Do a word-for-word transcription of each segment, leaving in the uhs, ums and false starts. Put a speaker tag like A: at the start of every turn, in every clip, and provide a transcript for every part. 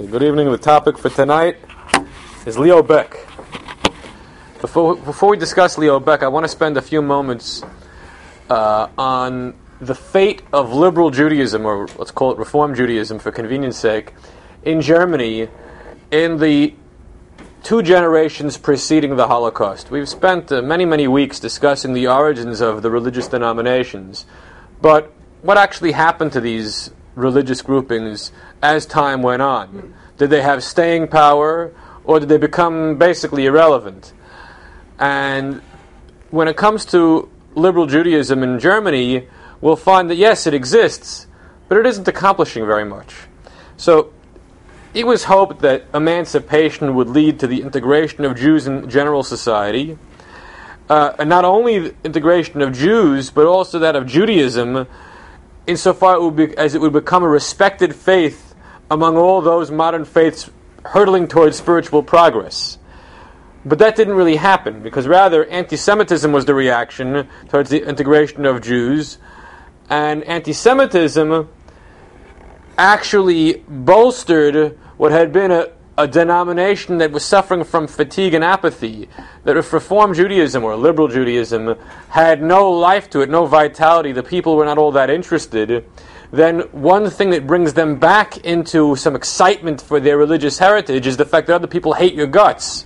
A: Good evening. The topic for tonight is Leo Baeck. Before before we discuss Leo Baeck, I want to spend a few moments uh, on the fate of liberal Judaism, or let's call it Reform Judaism for convenience sake, in Germany in the two generations preceding the Holocaust. We've spent uh, many, many weeks discussing the origins of the religious denominations, but what actually happened to these religious groupings as time went on? Did they have staying power, or did they become basically irrelevant? And when it comes to liberal Judaism in Germany, we'll find that yes, it exists, but it isn't accomplishing very much. So it was hoped that emancipation would lead to the integration of Jews in general society, uh, and not only the integration of Jews, but also that of Judaism, insofar it would be, as it would become a respected faith among all those modern faiths hurtling towards spiritual progress. But that didn't really happen, because rather anti-Semitism was the reaction towards the integration of Jews, and anti-Semitism actually bolstered what had been a, a denomination that was suffering from fatigue and apathy, that if Reform Judaism or liberal Judaism had no life to it, no vitality, the people were not all that interested, then one thing that brings them back into some excitement for their religious heritage is the fact that other people hate your guts.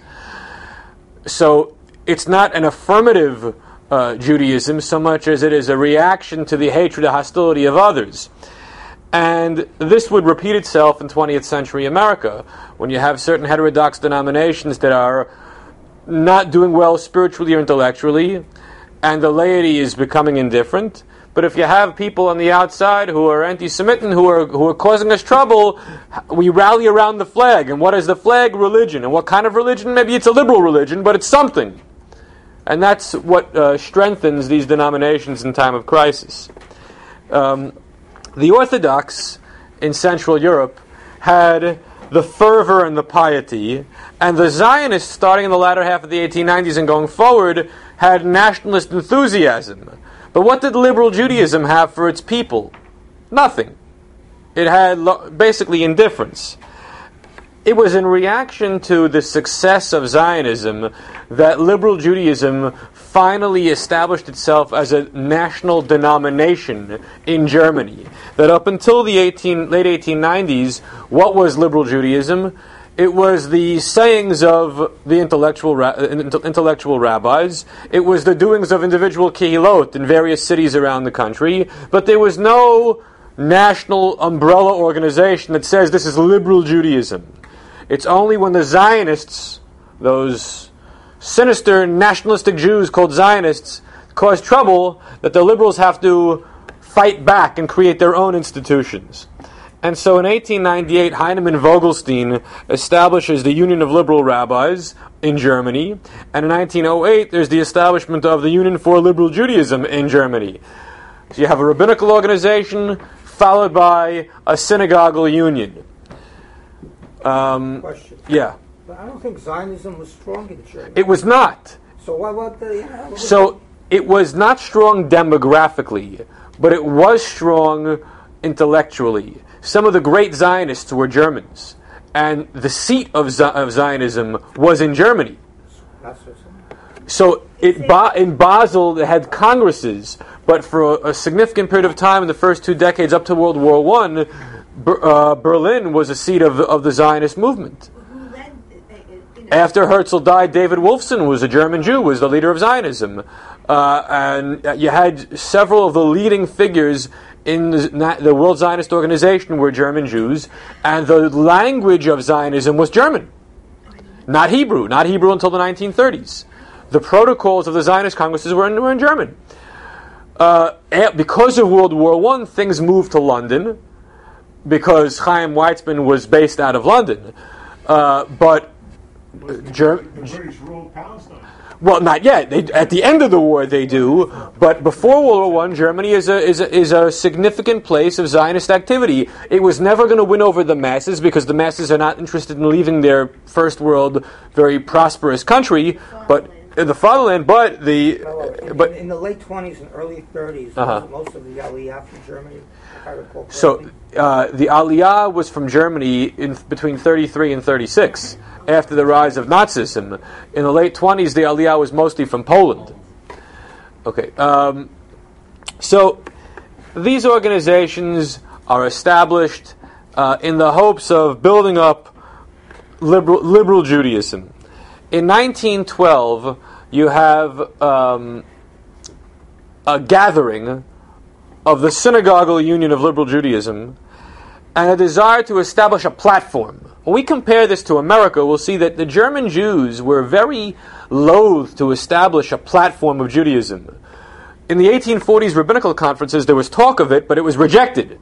A: So it's not an affirmative uh, Judaism so much as it is a reaction to the hatred and hostility of others. And this would repeat itself in twentieth century America, when you have certain heterodox denominations that are not doing well spiritually or intellectually, and the laity is becoming indifferent. But if you have people on the outside who are anti-Semitic, who are who are causing us trouble, we rally around the flag. And what is the flag? Religion. And what kind of religion? Maybe it's a liberal religion, but it's something. And that's what uh, strengthens these denominations in time of crisis. Um, The Orthodox in Central Europe had the fervor and the piety, and the Zionists, starting in the latter half of the eighteen nineties and going forward, had nationalist enthusiasm. But what did liberal Judaism have for its people? Nothing. It had lo- basically indifference. It was in reaction to the success of Zionism that liberal Judaism finally established itself as a national denomination in Germany. That up until the eighteen, late eighteen nineties, what was liberal Judaism? It was the sayings of the intellectual ra- intellectual rabbis. It was the doings of individual kehilot in various cities around the country. But there was no national umbrella organization that says this is liberal Judaism. It's only when the Zionists, those sinister nationalistic Jews called Zionists, cause trouble that the liberals have to fight back and create their own institutions. And so in eighteen ninety-eight, Heinemann Vogelstein establishes the Union of Liberal Rabbis in Germany, and in nineteen oh eight there's the establishment of the Union for Liberal Judaism in Germany. So you have a rabbinical organization followed by a synagogal union. Um,
B: Question.
A: Yeah.
B: But I don't think Zionism was strong in Germany.
A: It was not.
B: So what about the... You know,
A: So it was not strong demographically, but it was strong intellectually. Some of the great Zionists were Germans, and the seat of, Z- of Zionism was in Germany.
B: That's what
A: So it ba- in Basel they had congresses, but for a, a significant period of time in the first two decades up to World War One, Ber- uh, Berlin was a seat of, of the Zionist movement. After Herzl died, David Wolfson was a German Jew, was the leader of Zionism. Uh, and you had several of the leading figures in the, the World Zionist Organization were German Jews, and the language of Zionism was German. Not Hebrew, not Hebrew until the nineteen thirties. The protocols of the Zionist congresses were in, were in German. Uh, because of World War One, things moved to London, because Chaim Weizmann was based out of London. Uh, but
C: The,
A: Ger-
C: the British ruled Palestine.
A: Well, not yet. They, at the end of the war, they do. But before World War One, Germany is a is a, is a significant place of Zionist activity. It was never going to win over the masses because the masses are not interested in leaving their first world, very prosperous country. But in the fatherland, but the
B: Well, in,
A: but
B: in, in the late twenties and early thirties,
A: Uh-huh.
B: most of the Aliyah from Germany, if I recall
A: so
B: correctly.
A: uh, the Aliyah was from Germany in between thirty-three and thirty-six, after the rise of Nazism. In the late twenties, the Aliyah was mostly from Poland. Okay, um, so these organizations are established uh, in the hopes of building up liberal, liberal Judaism. In nineteen twelve, you have um, a gathering of the Synagogal Union of Liberal Judaism and a desire to establish a platform. When we compare this to America, we'll see that the German Jews were very loath to establish a platform of Judaism. In the eighteen forties rabbinical conferences, there was talk of it, but it was rejected.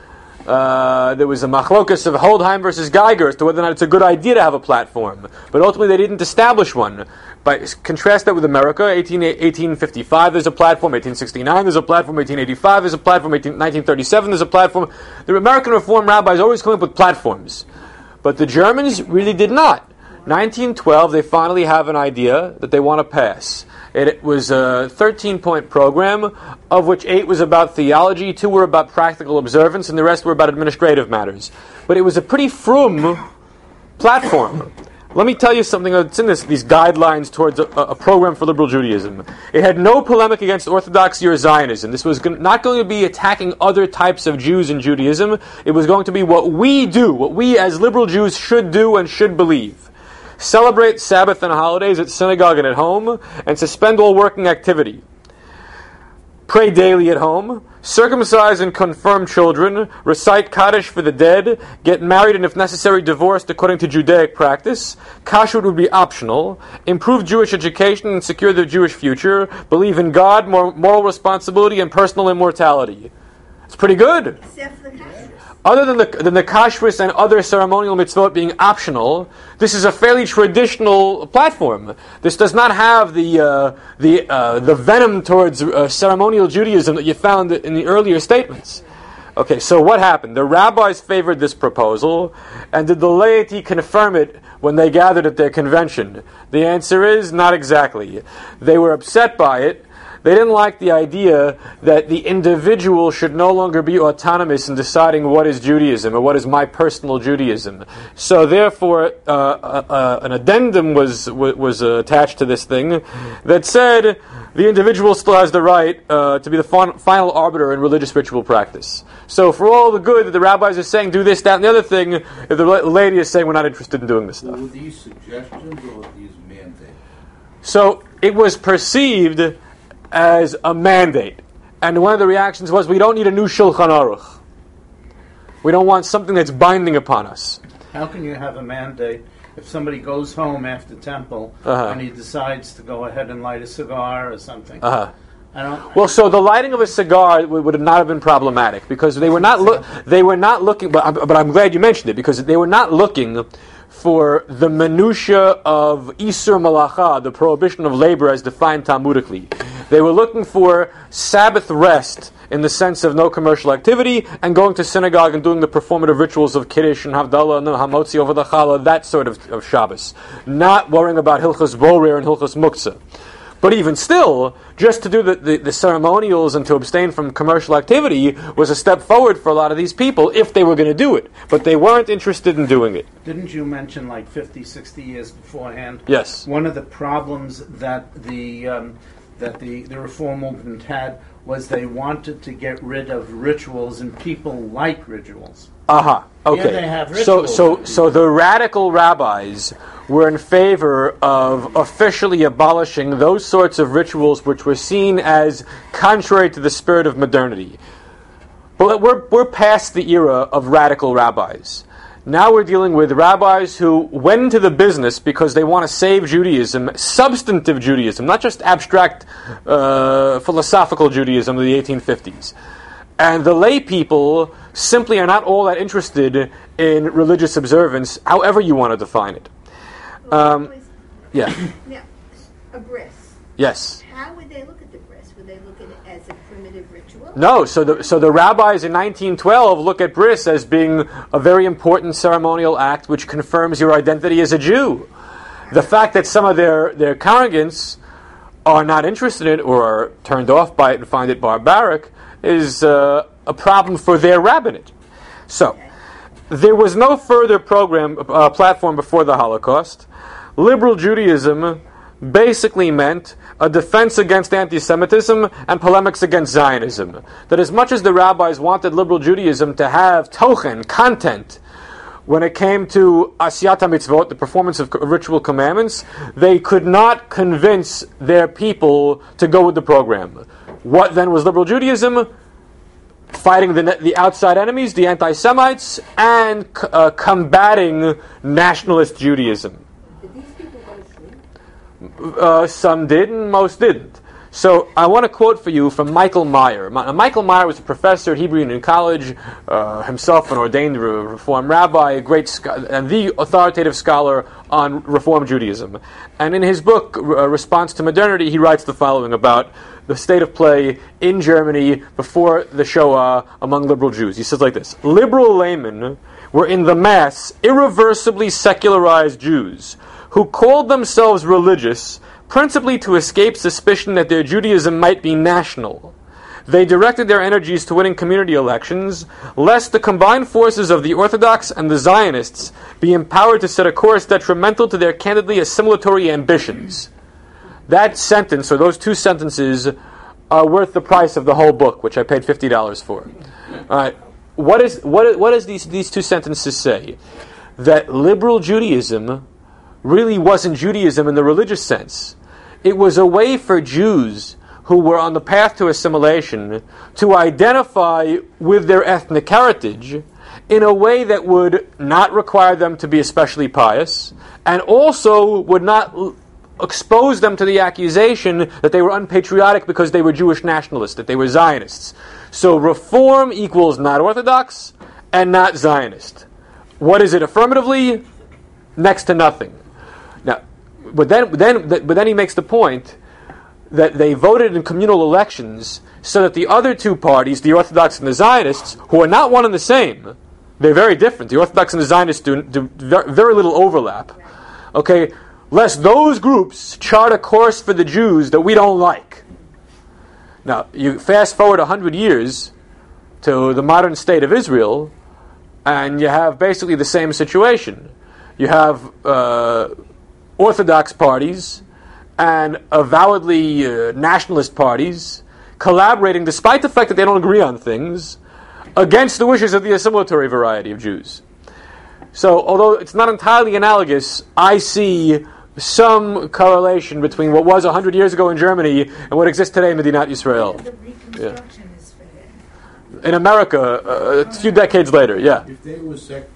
A: Uh, there was a machlokas of Holdheim versus Geiger as to whether or not it's a good idea to have a platform. But ultimately, they didn't establish one. By contrast that with America, eighteen, eighteen fifty-five there's a platform, eighteen sixty-nine there's a platform, eighteen eighty-five there's a platform, eighteen, nineteen thirty-seven there's a platform. The American Reform rabbis always come up with platforms. But the Germans really did not. nineteen twelve, they finally have an idea that they want to pass. It was a thirteen-point program, of which eight was about theology, two were about practical observance, and the rest were about administrative matters. But it was a pretty frum platform. Let me tell you something that's in this, these guidelines towards a, a program for liberal Judaism. It had no polemic against Orthodoxy or Zionism. This was going, not going to be attacking other types of Jews in Judaism. It was going to be what we do, what we as liberal Jews should do and should believe. Celebrate Sabbath and holidays at synagogue and at home, and suspend all working activity. Pray daily at home, circumcise and confirm children, recite Kaddish for the dead, get married and if necessary divorced according to Judaic practice. Kashrut would be optional. Improve Jewish education and secure the Jewish future. Believe in God, mor- moral responsibility, and personal immortality. It's pretty good.
D: Except for the kashrus.
A: Other than the, than the kashrus and other ceremonial mitzvot being optional, this is a fairly traditional platform. This does not have the uh, the uh, the venom towards uh, ceremonial Judaism that you found in the earlier statements. Okay, so what happened? The rabbis favored this proposal, and did the laity confirm it when they gathered at their convention? The answer is not exactly. They were upset by it. They didn't like the idea that the individual should no longer be autonomous in deciding what is Judaism or what is my personal Judaism. So therefore, uh, uh, uh, an addendum was was uh, attached to this thing that said the individual still has the right uh, to be the fin- final arbiter in religious ritual practice. So for all the good that the rabbis are saying, do this, that, and the other thing, if the lady is saying we're not interested in doing this stuff.
E: Were these suggestions or were these mandates?
A: So it was perceived as a mandate. And one of the reactions was, we don't need a new Shulchan Aruch. We don't want something that's binding upon us.
F: How can you have a mandate if somebody goes home after temple
A: Uh-huh.
F: and he decides to go ahead and light a cigar or something?
A: Uh-huh.
F: I don't.
A: Well, so the lighting of a cigar would, would not have been problematic because they were not look. They were not looking. But, I'm- but I'm glad you mentioned it because they were not looking for the minutia of Isur Malacha, the prohibition of labor as defined Talmudically. They were looking for Sabbath rest in the sense of no commercial activity and going to synagogue and doing the performative rituals of Kiddush and Havdalah and Hamotzi over the Challah, that sort of, of Shabbos. Not worrying about Hilchos Borer and Hilchos Muktzah. But even still, just to do the, the, the ceremonials and to abstain from commercial activity was a step forward for a lot of these people if they were going to do it. But they weren't interested in doing it.
F: Didn't you mention like fifty, sixty years beforehand?
A: Yes.
F: One of the problems that the um, that the, the reform movement had was they wanted to get rid of rituals, and people like rituals.
A: Aha. Uh-huh. Okay.
F: Here they have
A: so
F: rituals.
A: so so the radical rabbis were in favor of officially abolishing those sorts of rituals which were seen as contrary to the spirit of modernity. But we're we're past the era of radical rabbis. Now we're dealing with rabbis who went into the business because they want to save Judaism, substantive Judaism, not just abstract uh, philosophical Judaism of the eighteen fifties. And the lay people simply are not all that interested in religious observance, however you want to define it. Um, yeah.
D: Now, a bris.
A: Yes.
D: How would they look at the bris? Would they look at it as a primitive ritual?
A: No, so the so the rabbis in nineteen twelve look at bris as being a very important ceremonial act which confirms your identity as a Jew. The fact that some of their, their congregants are not interested in it or are turned off by it and find it barbaric is uh, a problem for their rabbinate. So, there was no further program uh, platform before the Holocaust. Liberal Judaism basically meant a defense against anti-Semitism and polemics against Zionism. That as much as the rabbis wanted liberal Judaism to have tochen, content, when it came to asiyat mitzvot, the performance of ritual commandments, they could not convince their people to go with the program. What then was liberal Judaism? Fighting the the outside enemies, the anti-Semites, and uh, combating nationalist Judaism.
D: Did these people go to sleep?
A: Uh, some did, and most didn't. So I want to quote for you from Michael Meyer. Ma- Michael Meyer was a professor at Hebrew Union College, uh, himself an ordained re- Reform rabbi, a great scho- and the authoritative scholar on Reform Judaism. And in his book, uh, Response to Modernity, he writes the following about the state of play in Germany before the Shoah among liberal Jews. He says like this: liberal laymen were in the mass irreversibly secularized Jews who called themselves religious principally to escape suspicion that their Judaism might be national. They directed their energies to winning community elections, lest the combined forces of the Orthodox and the Zionists be empowered to set a course detrimental to their candidly assimilatory ambitions. That sentence, or those two sentences, are worth the price of the whole book, which I paid fifty dollars for. All right. What is what? What does these these two sentences say? That liberal Judaism really wasn't Judaism in the religious sense. It was a way for Jews who were on the path to assimilation to identify with their ethnic heritage in a way that would not require them to be especially pious, and also would not l- expose them to the accusation that they were unpatriotic because they were Jewish nationalists, that they were Zionists. So reform equals not Orthodox and not Zionist. What is it affirmatively? Next to nothing. Now, but then, then, but then he makes the point that they voted in communal elections so that the other two parties, the Orthodox and the Zionists, who are not one and the same, they're very different. The Orthodox and the Zionists do, do very, very little overlap. Okay, lest those groups chart a course for the Jews that we don't like. Now, you fast forward a hundred years to the modern state of Israel, and you have basically the same situation. You have uh, Orthodox parties and avowedly uh, nationalist parties collaborating, despite the fact that they don't agree on things, against the wishes of the assimilatory variety of Jews. So, although it's not entirely analogous, I see some correlation between what was one hundred years ago in Germany and what exists today in Medinat Yisrael.
G: The Reconstruction is for them.
A: In America, uh, a few decades later, yeah.
E: If they were secular,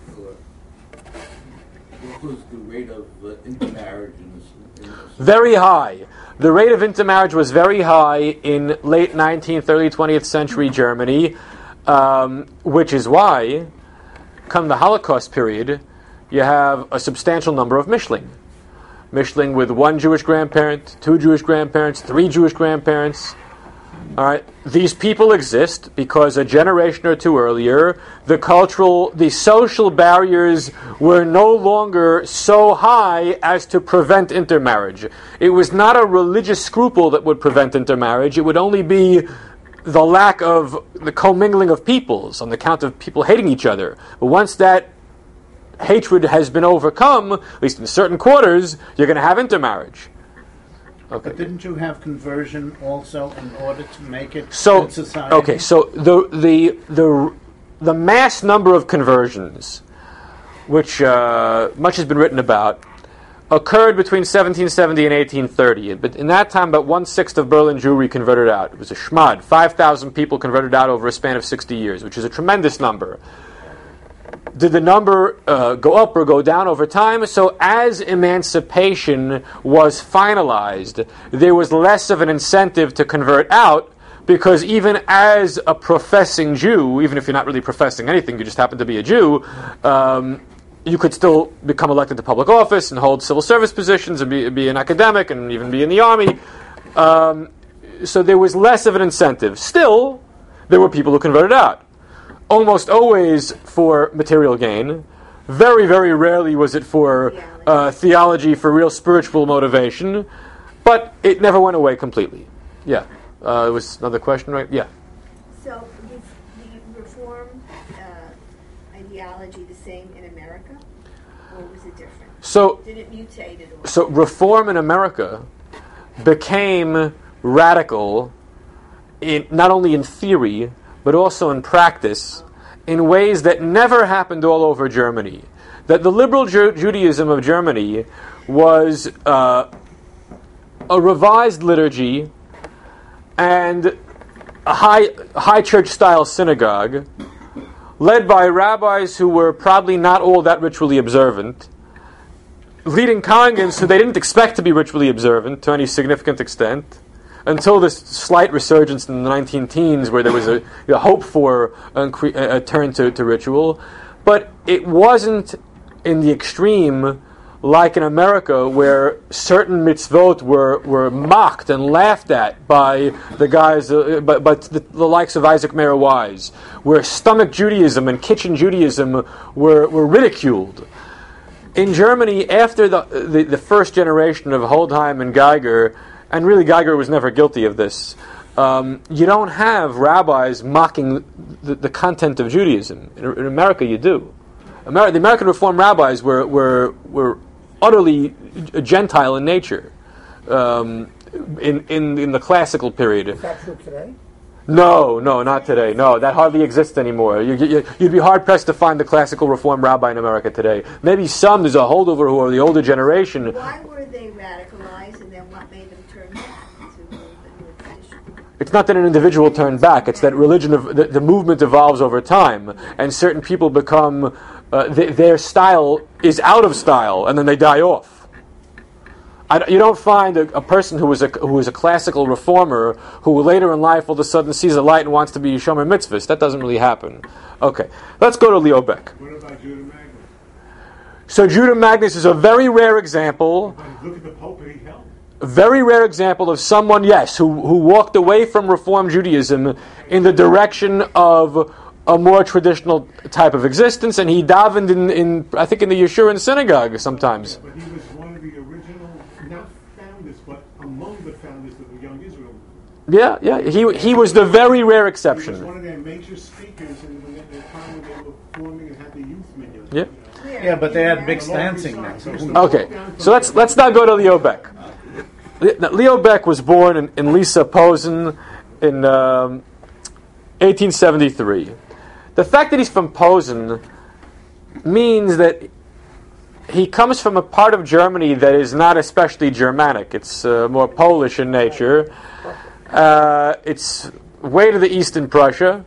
E: what was the rate of uh, intermarriage in this? In this?
A: Very high. The rate of intermarriage was very high in late nineteenth, early twentieth century Germany, um, which is why, come the Holocaust period, you have a substantial number of Mishling. Mishling with one Jewish grandparent, two Jewish grandparents, three Jewish grandparents. All right, these people exist because a generation or two earlier, the cultural, the social barriers were no longer so high as to prevent intermarriage. It was not a religious scruple that would prevent intermarriage. It would only be the lack of the commingling of peoples on the account of people hating each other. But once that hatred has been overcome, at least in certain quarters, you're going to have intermarriage. Okay.
F: But didn't you have conversion also in order to make it
A: So,
F: good society?
A: okay, so the the the the mass number of conversions, which uh, much has been written about, occurred between seventeen seventy and eighteen thirty. But in that time, about one sixth of Berlin Jewry converted out. It was a shmad. Five thousand people converted out over a span of sixty years, which is a tremendous number. Did the number uh, go up or go down over time? So as emancipation was finalized, there was less of an incentive to convert out, because even as a professing Jew, even if you're not really professing anything, you just happen to be a Jew, um, you could still become elected to public office and hold civil service positions and be, be an academic and even be in the army. Um, so there was less of an incentive. Still, there were people who converted out. Almost always for material gain, Very, very rarely was it for uh, theology, for real spiritual motivation, but it never went away completely. Yeah. Uh, there was another question, right? Yeah.
D: So is the Reform uh, ideology the same in America, or was it different?
A: So,
D: Did it mutate at all?
A: so Reform in America became radical in not only in theory, but also in practice, in ways that never happened all over Germany. That the liberal Ju- Judaism of Germany was uh, a revised liturgy and a high high church style synagogue, led by rabbis who were probably not all that ritually observant, leading congregants who they didn't expect to be ritually observant to any significant extent, until this slight resurgence in the nineteen teens where there was a, a hope for a, a turn to, to ritual. But it wasn't in the extreme like in America where certain mitzvot were, were mocked and laughed at by the guys, uh, by, by the, the likes of Isaac Mayer Wise, where stomach Judaism and kitchen Judaism were, were ridiculed. In Germany, after the, the, the first generation of Holdheim and Geiger, and really Geiger was never guilty of this, um, you don't have rabbis mocking the, the content of Judaism. In, in America, you do. Amer- the American Reform rabbis were, were, were utterly Gentile in nature um, in, in, in the classical period.
B: Is that true today?
A: No, no, not today. No, that hardly exists anymore. You, you, you'd be hard-pressed to find the classical Reform rabbi in America today. Maybe some, there's a holdover who are the older generation.
D: Why were they radicalized, and then what made them turn back to the new tradition?
A: It's not that an individual turned back, it's that religion, of, the, the movement evolves over time, and certain people become, uh, th- their style is out of style, and then they die off. I, you don't find a, a person who was a who was a classical reformer who later in life all of a sudden sees a light and wants to be Shomer Mitzvahs. That doesn't really happen. Okay, let's go to Leo Beck.
C: What about Judah Magnus?
A: So Judah Magnus is a very rare example,
C: Look at the Pope that he held.
A: a very rare example of someone, yes, who, who walked away from Reform Judaism in the direction of a more traditional type of existence, and he davened in, in I think, in the Yeshurun synagogue sometimes.
C: But he was one of the original, not founders, but among the founders of the Young Israel.
A: Yeah, yeah, he he was the very rare
C: He was
A: exception.
C: one of their major speakers in the, the time when they were forming and had the youth minyan.
A: Yeah.
F: Yeah, but they had mixed dancing now. So who
A: Okay, so let's let's now go to Leo Beck. Le- Leo Beck was born in, in Lisa Posen in um, eighteen seventy-three. The fact that he's from Posen means that he comes from a part of Germany that is not especially Germanic. It's uh, more Polish in nature. Uh, it's way to the east in Prussia.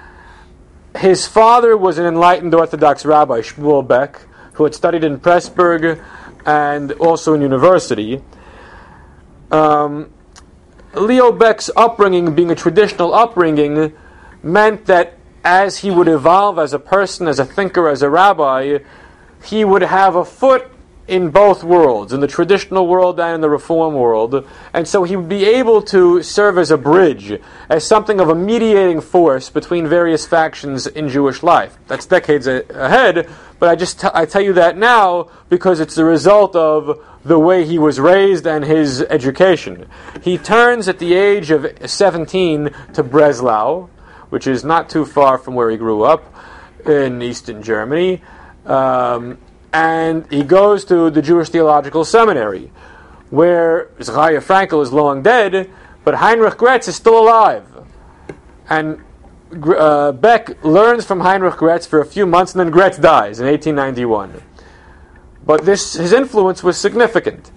A: His father was an enlightened Orthodox rabbi, Shmuel Beck, who had studied in Pressburg and also in university. Um, Leo Beck's upbringing, being a traditional upbringing, meant that as he would evolve as a person, as a thinker, as a rabbi, he would have a foot in both worlds, in the traditional world and in the Reform world. And so he would be able to serve as a bridge, as something of a mediating force between various factions in Jewish life. That's decades a- ahead, but I just t- I tell you that now because it's the result of the way he was raised and his education. He turns at the age of seventeen to Breslau, which is not too far from where he grew up in Eastern Germany. Um, and he goes to the Jewish Theological Seminary, where Zechariah Frankel is long dead, but Heinrich Gretz is still alive. And uh, Beck learns from Heinrich Gretz for a few months, and then Gretz dies in eighteen ninety-one. But this his influence was significant.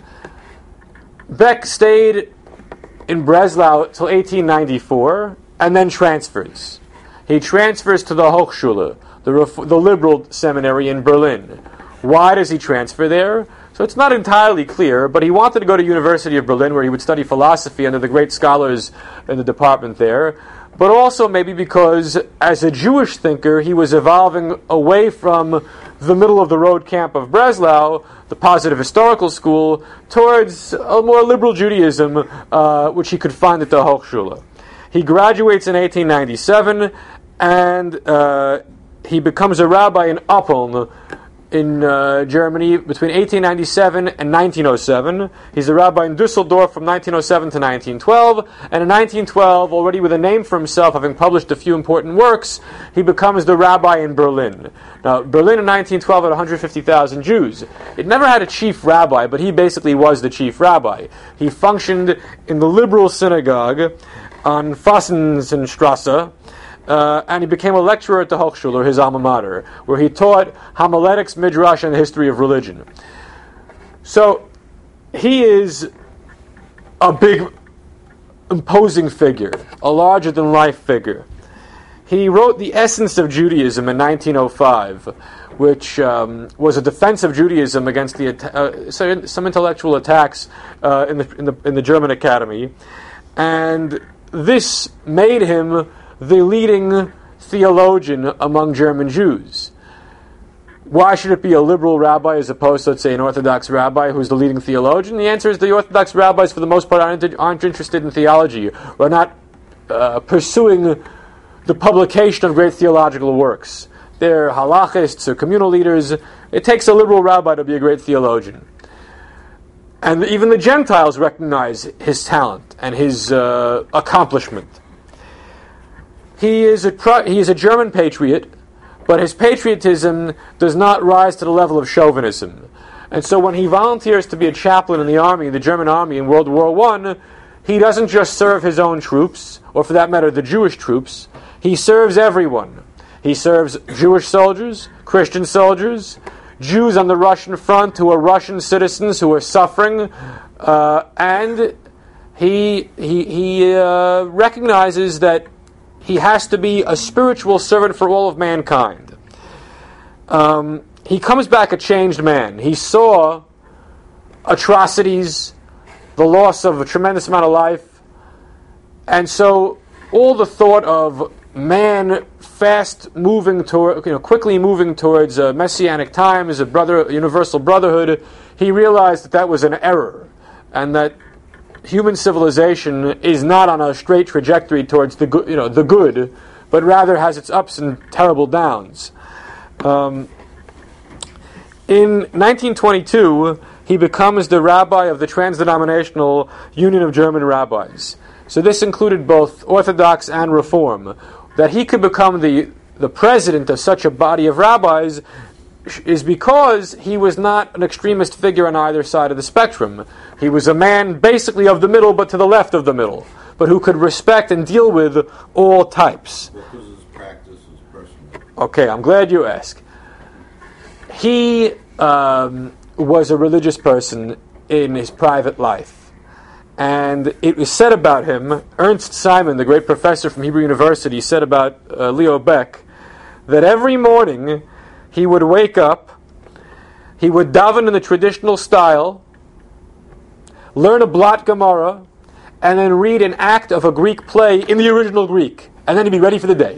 A: Beck stayed in Breslau till eighteen ninety-four, and then transfers. He transfers to the Hochschule, the, ref- the liberal seminary in Berlin. Why does he transfer there? So it's not entirely clear, but he wanted to go to University of Berlin where he would study philosophy under the great scholars in the department there, but also maybe because as a Jewish thinker he was evolving away from the middle-of-the-road camp of Breslau, the positive historical school, towards a more liberal Judaism, uh, which he could find at the Hochschule. He graduates in eighteen ninety-seven, and uh, he becomes a rabbi in Oppeln, in uh, Germany between eighteen ninety-seven and nineteen oh seven. He's a rabbi in Dusseldorf from nineteen oh seven to nineteen twelve. And in nineteen twelve, already with a name for himself, having published a few important works, he becomes the rabbi in Berlin. Now, Berlin in nineteen twelve had one hundred fifty thousand Jews. It never had a chief rabbi, but he basically was the chief rabbi. He functioned in the liberal synagogue on Fassenstrasse, Uh, and he became a lecturer at the Hochschule, his alma mater, where he taught homiletics, midrash, and the history of religion. So, he is a big, imposing figure, a larger-than-life figure. He wrote The Essence of Judaism in nineteen oh five, which um, was a defense of Judaism against the uh, some intellectual attacks uh, in the in the in the German Academy, and this made him the leading theologian among German Jews. Why should it be a liberal rabbi as opposed to, let's say, an Orthodox rabbi who's the leading theologian? The answer is the Orthodox rabbis, for the most part, aren't, aren't interested in theology, or not uh, pursuing the publication of great theological works. They're halachists or communal leaders. It takes a liberal rabbi to be a great theologian. And even the Gentiles recognize his talent and his uh, accomplishment. He is a pro- he is a German patriot, but his patriotism does not rise to the level of chauvinism. And so when he volunteers to be a chaplain in the army, the German army in World War One, he doesn't just serve his own troops, or for that matter, the Jewish troops. He serves everyone. He serves Jewish soldiers, Christian soldiers, Jews on the Russian front who are Russian citizens who are suffering, uh, and he he he uh, recognizes that he has to be a spiritual servant for all of mankind. Um, he comes back a changed man. He saw atrocities, the loss of a tremendous amount of life, and so all the thought of man fast moving toward, you know, quickly moving towards uh, messianic times, a brother, universal brotherhood, he realized that that was an error, and that human civilization is not on a straight trajectory towards the good, you know, the good, but rather has its ups and terrible downs. Um, in nineteen twenty-two, he becomes the rabbi of the Transdenominational Union of German Rabbis. So this included both Orthodox and Reform. That he could become the the president of such a body of rabbis is because he was not an extremist figure on either side of the spectrum. He was a man basically of the middle, but to the left of the middle, but who could respect and deal with all types.
E: What was his practice, his personal?
A: Okay, I'm glad you asked. He um, was a religious person in his private life. And it was said about him, Ernst Simon, the great professor from Hebrew University, said about uh, Leo Beck, that every morning he would wake up, he would daven in the traditional style, learn a blot Gemara, and then read an act of a Greek play in the original Greek, and then he'd be ready for the day.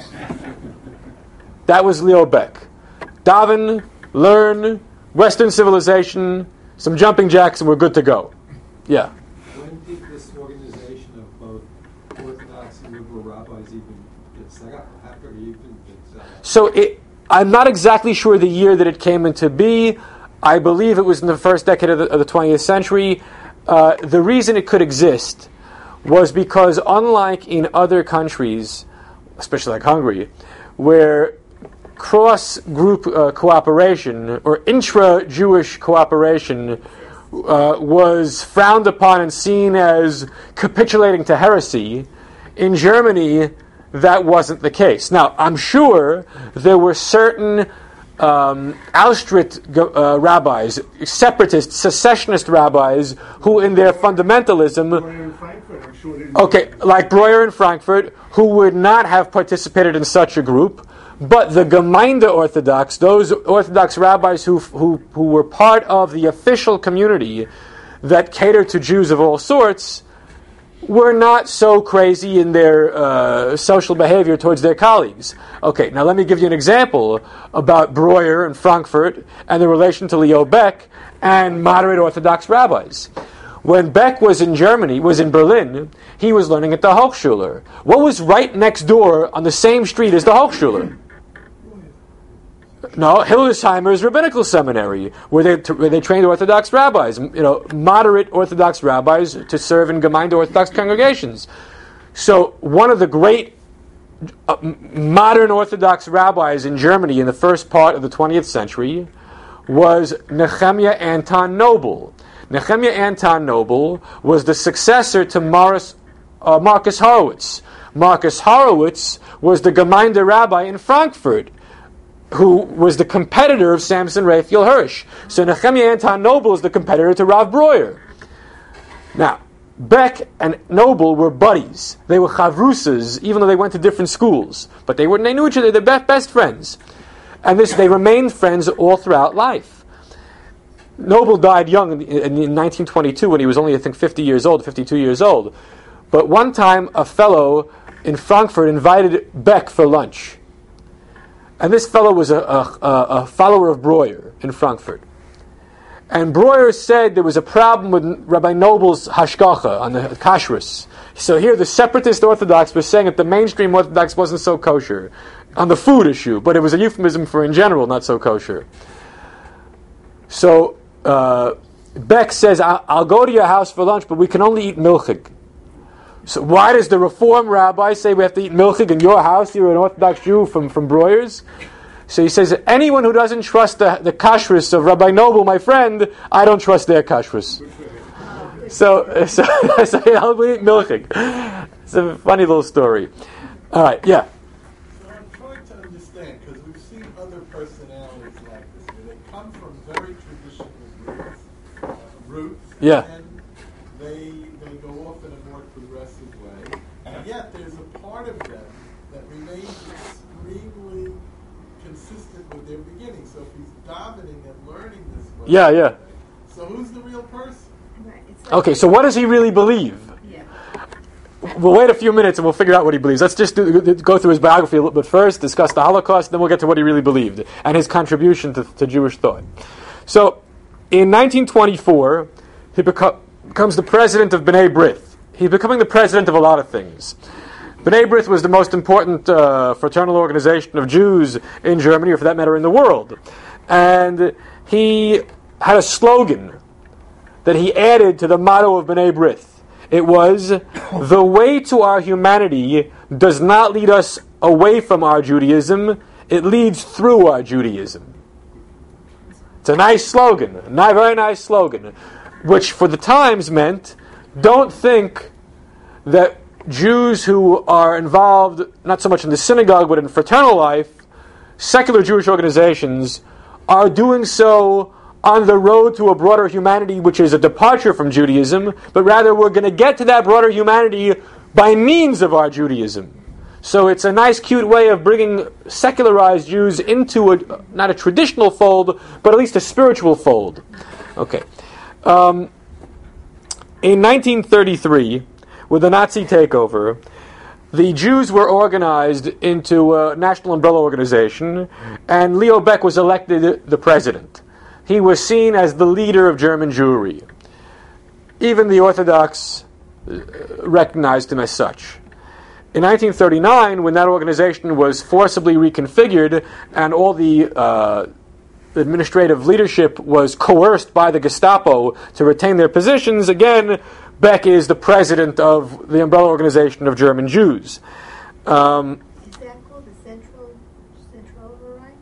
A: That was Leo Beck. Daven, learn, Western civilization, some jumping jacks, and we're good to go. Yeah.
H: When did this organization of both Orthodox and liberal rabbis even get set up? After it even been set up?
A: So it, I'm not exactly sure the year that it came into be. I believe it was in the first decade of the, of the twentieth century. Uh, the reason it could exist was because, unlike in other countries, especially like Hungary, where cross-group uh, cooperation or intra-Jewish cooperation uh, was frowned upon and seen as capitulating to heresy, in Germany that wasn't the case. Now, I'm sure there were certain um, Auschwitz uh, rabbis, separatist, secessionist rabbis, who in their fundamentalism,
C: Breuer in Frankfurt, I'm sure didn't-
A: okay, like Breuer in Frankfurt, who would not have participated in such a group, but the Gemeinde Orthodox, those Orthodox rabbis who who who were part of the official community that catered to Jews of all sorts, were not so crazy in their uh, social behavior towards their colleagues. Okay, now let me give you an example about Breuer and Frankfurt and the relation to Leo Beck and moderate Orthodox rabbis. When Beck was in Germany, was in Berlin, he was learning at the Hochschule. What was right next door on the same street as the Hochschule? No, Hildesheimer's Rabbinical Seminary, where they where they trained Orthodox rabbis, you know, moderate Orthodox rabbis to serve in Gemeinde Orthodox congregations. So one of the great uh, modern Orthodox rabbis in Germany in the first part of the twentieth century was Nehemiah Anton Noble. Nehemiah Anton Noble was the successor to Morris, uh, Marcus Horowitz. Marcus Horowitz was the Gemeinde rabbi in Frankfurt, who was the competitor of Samson Raphael Hirsch. So Nehemiah Anton Noble is the competitor to Rav Breuer. Now, Beck and Noble were buddies. They were chavrusas, even though they went to different schools. But they were they knew each other. They're best, best friends. And this they remained friends all throughout life. Noble died young in, in nineteen twenty-two when he was only, I think, fifty years old, fifty-two years old. But one time a fellow in Frankfurt invited Beck for lunch. And this fellow was a, a, a follower of Breuer in Frankfurt. And Breuer said there was a problem with Rabbi Noble's hashgacha on the kashrus. So here the separatist Orthodox was saying that the mainstream Orthodox wasn't so kosher on the food issue, but it was a euphemism for in general not so kosher. So uh, Beck says, I'll, I'll go to your house for lunch, but we can only eat milchig. So why does the Reform rabbi say we have to eat milchig in your house? You're an Orthodox Jew from, from Breuer's. So he says, anyone who doesn't trust the, the kashrus of Rabbi Noble, my friend, I don't trust their kashrus. So, so, so I'll eat milchig. It's a funny little story. All right, yeah.
I: So I'm trying to understand, because we've seen other personalities like this, where they come from very traditional roots, uh, roots
A: Yeah.
I: and they they go off in a more progressive way, and yet there's a part of them that remains extremely consistent with their beginning. So if he's davening and learning this way,
A: Yeah, yeah.
I: so who's the real person?
D: Right, it's like-
A: Okay, so what does he really believe?
D: Yeah.
A: We'll wait a few minutes and we'll figure out what he believes. Let's just do, go through his biography a little bit first, discuss the Holocaust, then we'll get to what he really believed and his contribution to, to Jewish thought. So, in nineteen twenty-four, he beco- becomes the president of B'nai B'rith. He's becoming the president of a lot of things. B'nai B'rith was the most important uh, fraternal organization of Jews in Germany, or for that matter in the world. And he had a slogan that he added to the motto of B'nai B'rith. It was, the way to our humanity does not lead us away from our Judaism, it leads through our Judaism. It's a nice slogan, a ni- very nice slogan, which for the times meant, don't think that Jews who are involved, not so much in the synagogue, but in fraternal life, secular Jewish organizations, are doing so on the road to a broader humanity, which is a departure from Judaism, but rather we're going to get to that broader humanity by means of our Judaism. So it's a nice, cute way of bringing secularized Jews into a, not a traditional fold, but at least a spiritual fold. Okay. Um, in nineteen thirty-three, with the Nazi takeover, the Jews were organized into a national umbrella organization, and Leo Beck was elected the president. He was seen as the leader of German Jewry. Even the Orthodox recognized him as such. In nineteen thirty-nine, when that organization was forcibly reconfigured and all the uh, administrative leadership was coerced by the Gestapo to retain their positions, again, Beck is the president of the umbrella organization of German Jews. Um,
D: Is that called the Central Central Override?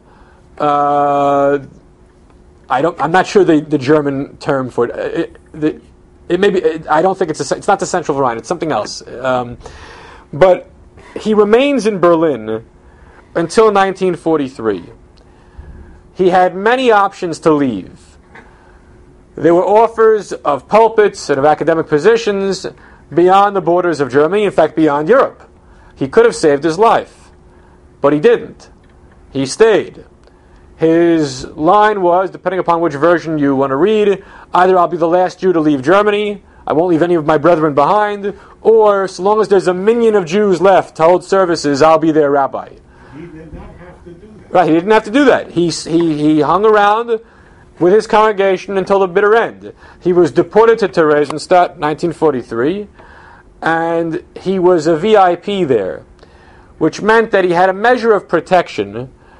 A: uh, I don't. I'm not sure the, the German term for it. It, the, it may be. It, I don't think it's a, It's not the Central Verein. It's something else. Um, but he remains in Berlin until nineteen forty-three. He had many options to leave. There were offers of pulpits and of academic positions beyond the borders of Germany. In fact, beyond Europe. He could have saved his life, but he didn't. He stayed. His line was, depending upon which version you want to read, either I'll be the last Jew to leave Germany, I won't leave any of my brethren behind, or so long as there's a minion of Jews left to hold services, I'll be their rabbi.
C: He did not have to do that.
A: Right, he didn't have to do that. He, he, he hung around with his congregation until the bitter end. He was deported to Theresienstadt in nineteen forty-three, and he was a V I P there, which meant that he had a measure of protection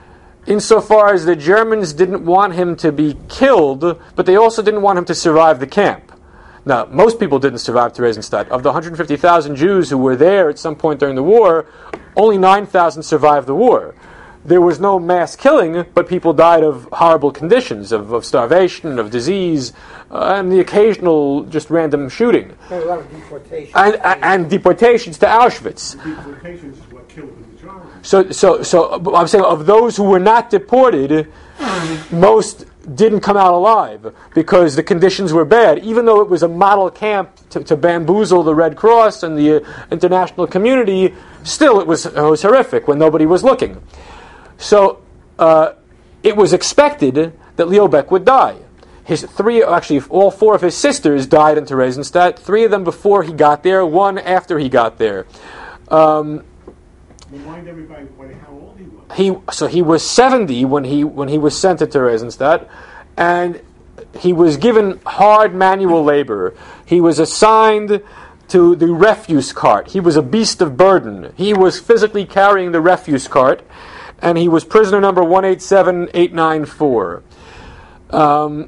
A: insofar as the Germans didn't want him to be killed, but they also didn't want him to survive the camp. Now, most people didn't survive Theresienstadt. Of the one hundred fifty thousand Jews who were there at some point during the war, only nine thousand survived the war. There was no mass killing, but people died of horrible conditions, of, of starvation, of disease, uh, and the occasional just random shooting.
B: There were a lot of deportations.
A: And, and, and deportations to Auschwitz.
C: Deportations is what killed the majority.
A: So, so, so I'm saying of those who were not deported, most didn't come out alive because the conditions were bad. Even though it was a model camp to, to bamboozle the Red Cross and the uh, international community, still it was, it was horrific when nobody was looking. So uh, it was expected that Leo Baeck would die. His three, actually, all four of his sisters died in Theresienstadt. Three of them before he got there, one after he got there. Um,
C: Remind everybody what, how old he was.
A: He so he was seventy when he when he was sent to Theresienstadt, and he was given hard manual labor. He was assigned to the refuse cart. He was a beast of burden. He was physically carrying the refuse cart, and he was prisoner number one eight seven eight nine four. Um,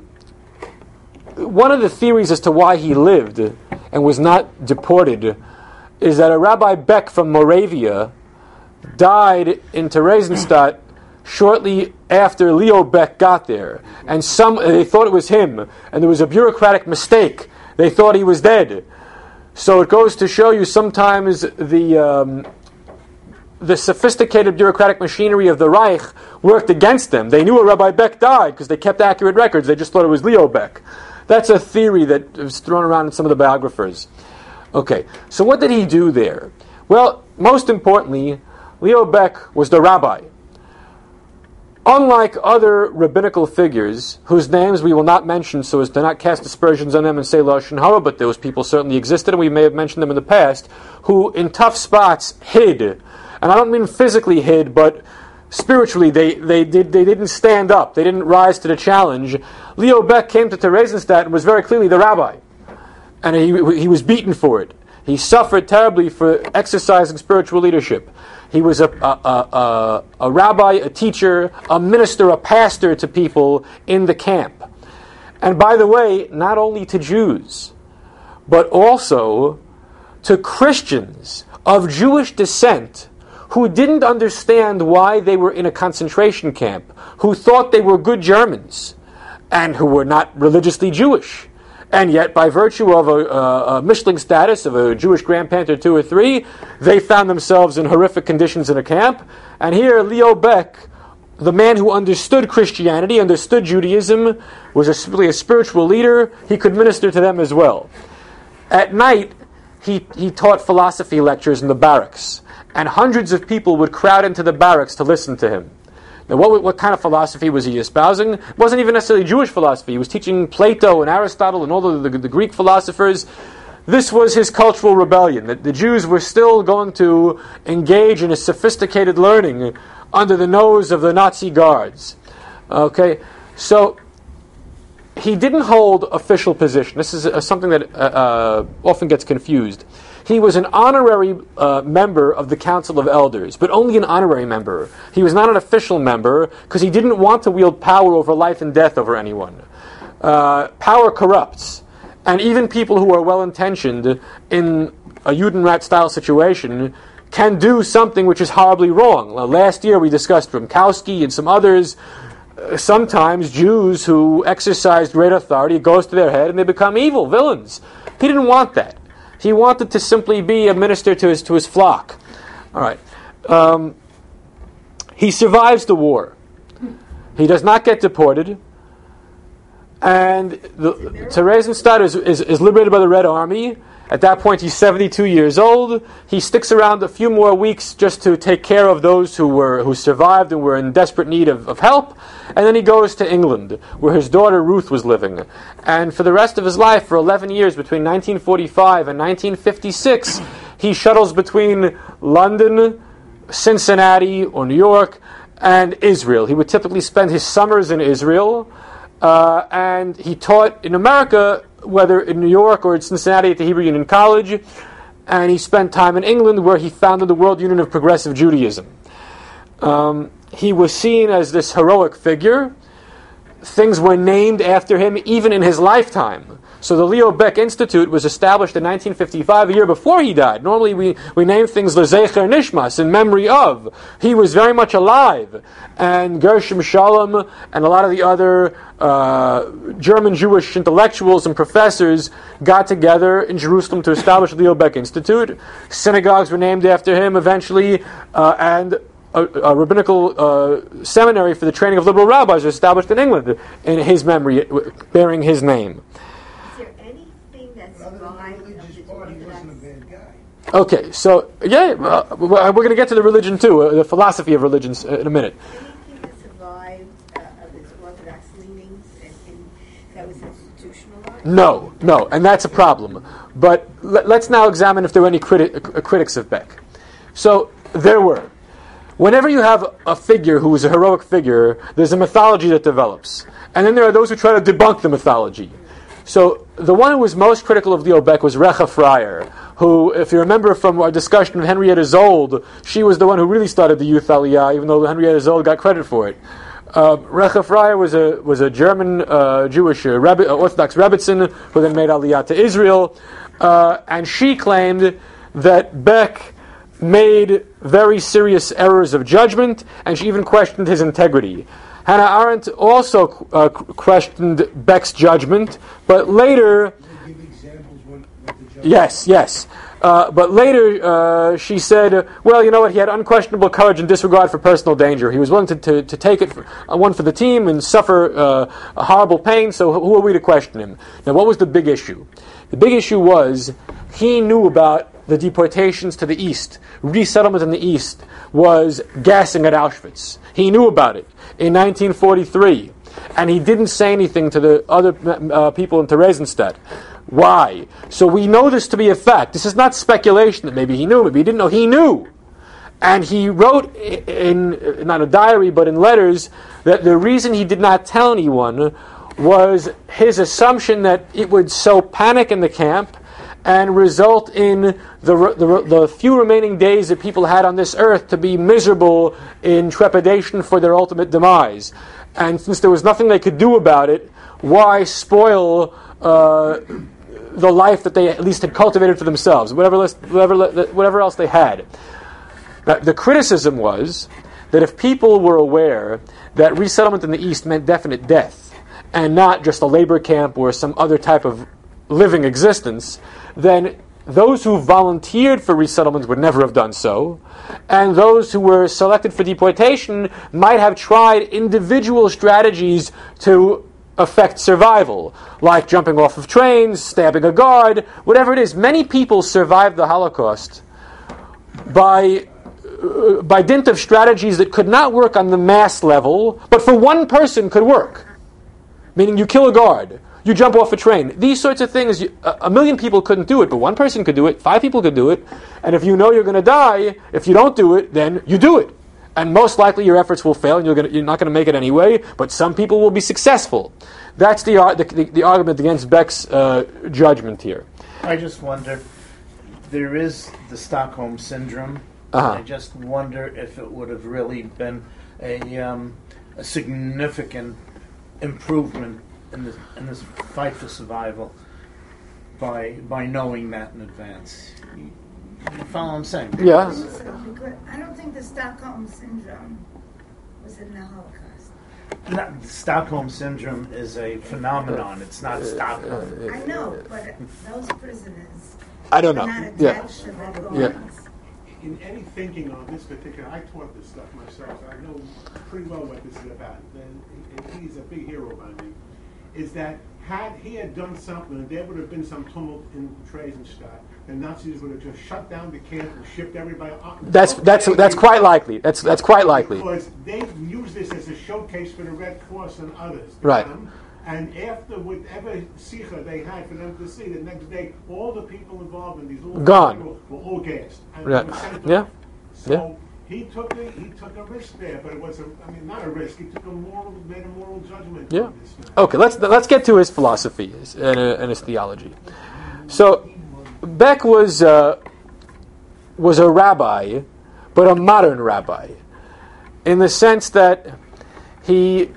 A: one of the theories as to why he lived and was not deported is that a Rabbi Beck from Moravia died in Theresienstadt shortly after Leo Baeck got there, and some they thought it was him, and there was a bureaucratic mistake. They thought he was dead. So it goes to show you sometimes the um, the sophisticated bureaucratic machinery of the Reich worked against them. They knew a Rabbi Beck died because they kept accurate records. They just thought it was Leo Baeck. That's a theory that was thrown around in some of the biographers. Okay, so what did he do there? Well, most importantly, Leo Baeck was the rabbi. Unlike other rabbinical figures, whose names we will not mention so as to not cast aspersions on them and say Lashon Hara, but those people certainly existed, and we may have mentioned them in the past, who in tough spots hid. And I don't mean physically hid, but spiritually they, they, did, they didn't stand up. They didn't rise to the challenge. Leo Baeck came to Theresienstadt and was very clearly the rabbi. And he, he was beaten for it. He suffered terribly for exercising spiritual leadership. He was a, a, a, a, a rabbi, a teacher, a minister, a pastor to people in the camp. And by the way, not only to Jews, but also to Christians of Jewish descent who didn't understand why they were in a concentration camp, who thought they were good Germans, and who were not religiously Jewish. And yet, by virtue of a, a, a Mishling status, of a Jewish Grand Panther two or three, they found themselves in horrific conditions in a camp. And here, Leo Baeck, the man who understood Christianity, understood Judaism, was a, really a spiritual leader. He could minister to them as well. At night, he, he taught philosophy lectures in the barracks. And hundreds of people would crowd into the barracks to listen to him. Now, what, what kind of philosophy was he espousing? It wasn't even necessarily Jewish philosophy. He was teaching Plato and Aristotle and all the, the, the Greek philosophers. This was his cultural rebellion, that the Jews were still going to engage in a sophisticated learning under the nose of the Nazi guards. Okay, so he didn't hold official position. This is uh, something that uh, uh, often gets confused. He was an honorary uh, member of the Council of Elders, but only an honorary member. He was not an official member because he didn't want to wield power over life and death over anyone. Uh, power corrupts. And even people who are well-intentioned in a Judenrat-style situation can do something which is horribly wrong. Now, last year we discussed Rumkowski and some others. Uh, sometimes Jews who exercise great authority, it goes to their head and they become evil, villains. He didn't want that. He wanted to simply be a minister to his to his flock. All right. Um, he survives the war. He does not get deported. And the, Theresienstadt is, is, is liberated by the Red Army. At that point, he's seventy-two years old. He sticks around a few more weeks just to take care of those who were who survived and were in desperate need of, of help. And then he goes to England, where his daughter Ruth was living. And for the rest of his life, for eleven years, between nineteen forty-five and nineteen fifty-six, he shuttles between London, Cincinnati, or New York, and Israel. He would typically spend his summers in Israel. Uh, and he taught in America, whether in New York or in Cincinnati at the Hebrew Union College, and he spent time in England where he founded the World Union of Progressive Judaism. Um, he was seen as this heroic figure. Things were named after him even in his lifetime. So the Leo Baeck Institute was established in nineteen fifty-five, a year before he died. Normally we, we name things L'Zecher Nishmas, in memory of. He was very much alive. And Gershom Scholem and a lot of the other uh, German Jewish intellectuals and professors got together in Jerusalem to establish the Leo Baeck Institute. Synagogues were named after him eventually, uh, and a, a rabbinical uh, seminary for the training of liberal rabbis was established in England in his memory, bearing his name. Okay, so yeah, uh, we're going to get to the religion too, uh, the philosophy of religions uh, in a minute.
D: Anything that survived uh, of its Orthodox leanings and, and that was institutionalized?
A: No, no, and that's a problem. But let, let's now examine if there were any criti- uh, critics of Baeck. So there were. Whenever you have a figure who is a heroic figure, there's a mythology that develops, and then there are those who try to debunk the mythology. So the one who was most critical of Leo Baeck was Recha Freier, who, if you remember from our discussion of Henrietta Zold, she was the one who really started the youth aliyah, even though Henrietta Zold got credit for it. Uh, Recha Freier was a was a German uh, Jewish uh, Rebbe, uh, Orthodox Rebbitzin who then made aliyah to Israel, uh, and she claimed that Baeck made very serious errors of judgment, and she even questioned his integrity. Hannah Arendt also uh, questioned Beck's judgment, but later...
J: Give examples what, what the judge
A: Yes, yes. Uh, but later uh, she said, well, you know what, he had unquestionable courage and disregard for personal danger. He was willing to, to, to take it, for, uh, one for the team, and suffer uh, a horrible pain, so who are we to question him? Now, what was the big issue? The big issue was he knew about the deportations to the east. Resettlement in the east was gassing at Auschwitz. He knew about it in nineteen forty-three, and he didn't say anything to the other uh, people in Theresienstadt. Why? So we know this to be a fact. This is not speculation that maybe he knew, maybe he didn't know. He knew. And he wrote in, in, not a diary, but in letters, that the reason he did not tell anyone was his assumption that it would sow panic in the camp and result in the, the, the few remaining days that people had on this earth to be miserable in trepidation for their ultimate demise. And since there was nothing they could do about it, why spoil uh, the life that they at least had cultivated for themselves, whatever, less, whatever, whatever else they had. Now, the criticism was that if people were aware that resettlement in the East meant definite death, and not just a labor camp or some other type of living existence, then those who volunteered for resettlement would never have done so, and those who were selected for deportation might have tried individual strategies to affect survival, like jumping off of trains, stabbing a guard, whatever it is. Many people survived the Holocaust by uh, by dint of strategies that could not work on the mass level, but for one person could work. Meaning you kill a guard, you jump off a train. These sorts of things, you, a, a million people couldn't do it, but one person could do it, five people could do it, and if you know you're going to die, if you don't do it, then you do it. And most likely your efforts will fail, and you're, gonna, you're not going to make it anyway, but some people will be successful. That's the the, the, the argument against Beck's uh, judgment here.
F: I just wonder, there is the Stockholm Syndrome.
A: Uh-huh.
F: I just wonder if it would have really been a, um, a significant improvement in this, in this fight for survival by by knowing that in advance. You, you follow what I'm saying?
A: Yeah.
G: I don't think the Stockholm Syndrome was in the Holocaust.
F: Not, the Stockholm Syndrome is a phenomenon. It's not Stockholm.
G: I know, but those prisoners
A: I don't know.
G: are not
A: Yeah.
G: attached to the
A: Yeah.
G: guards.
C: In any thinking on this particular, I taught this stuff myself, so I know pretty well what this is about. And he's a big hero by me. Is that had he had done something, there would have been some tumult in Theresienstadt, and Nazis would have just shut down the camp and shipped everybody up.
A: That's that's that's quite likely. That's that's quite likely.
C: Because they use this as a showcase for the Red Cross and others.
A: Right.
C: Um, and after whatever sikha they had for them to see, the next day, all the people involved in these little
A: Gone.
C: people were all gassed. And
A: Yeah.
C: were sent
A: Yeah.
C: off. So he took a, he took a risk there, but it was a, I mean, not a risk. He took a moral, made a moral judgment.
A: Yeah.
C: on this matter.
A: Okay, let's let's get to his philosophy and, uh, and his theology. So, Beck was uh, was a rabbi, but a modern rabbi. in the sense that he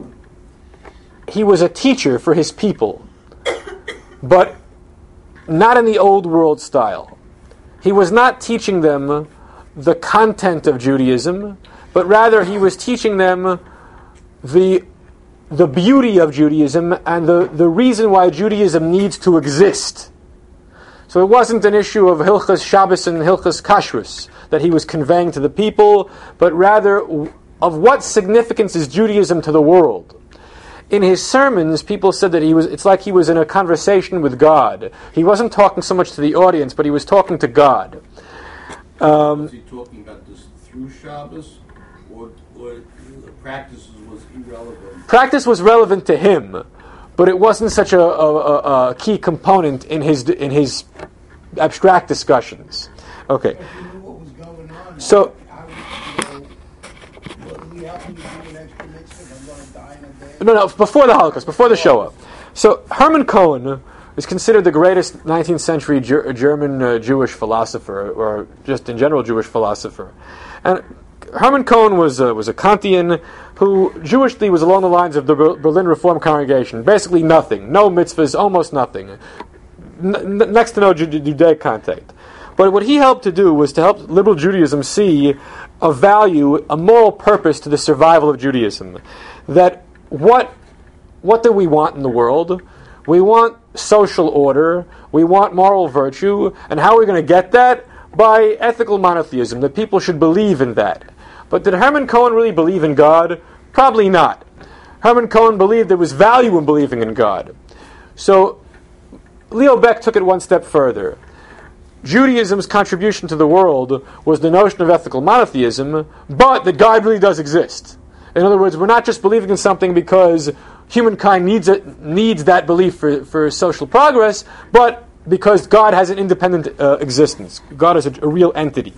A: he was a teacher for his people, but not in the old world style. He was not teaching them the content of Judaism, but rather he was teaching them the the beauty of Judaism and the, the reason why Judaism needs to exist. So it wasn't an issue of Hilchas Shabbos and Hilchas Kashrus that he was conveying to the people, but rather of what significance is Judaism to the world. In his sermons, people said that he was. It's like he was in a conversation with God. He wasn't talking so much to the audience, but he was talking to God. Um,
E: was he talking about this through Shabbos, or, or the practices was irrelevant?
A: Practice was relevant to him, but it wasn't such a, a, a key component in his in his abstract discussions. Okay.
J: If you knew what was going on,
A: So.
J: how would you know, will he help me do an extra mitzvah if I'm going to die in a day?
A: No, no, before the Holocaust, before the Shoah. So Hermann Cohen is considered the greatest nineteenth century Ger- German uh, Jewish philosopher, or just in general Jewish philosopher. And Hermann Cohen was uh, was a Kantian who Jewishly was along the lines of the Ber- Berlin Reform congregation. Basically nothing, no mitzvahs, almost nothing, N- n- next to no Ju- Judaic contact. But what he helped to do was to help liberal Judaism see a value, a moral purpose to the survival of Judaism. That what what do we want in the world? We want social order, we want moral virtue, and how are we going to get that? By ethical monotheism, that people should believe in that. But did Hermann Cohen really believe in God? Probably not. Hermann Cohen believed there was value in believing in God. So Leo Beck took it one step further. Judaism's contribution to the world was the notion of ethical monotheism, but that God really does exist. In other words, we're not just believing in something because humankind needs it, needs that belief for, for social progress, but because God has an independent uh, existence. God is a, a real entity.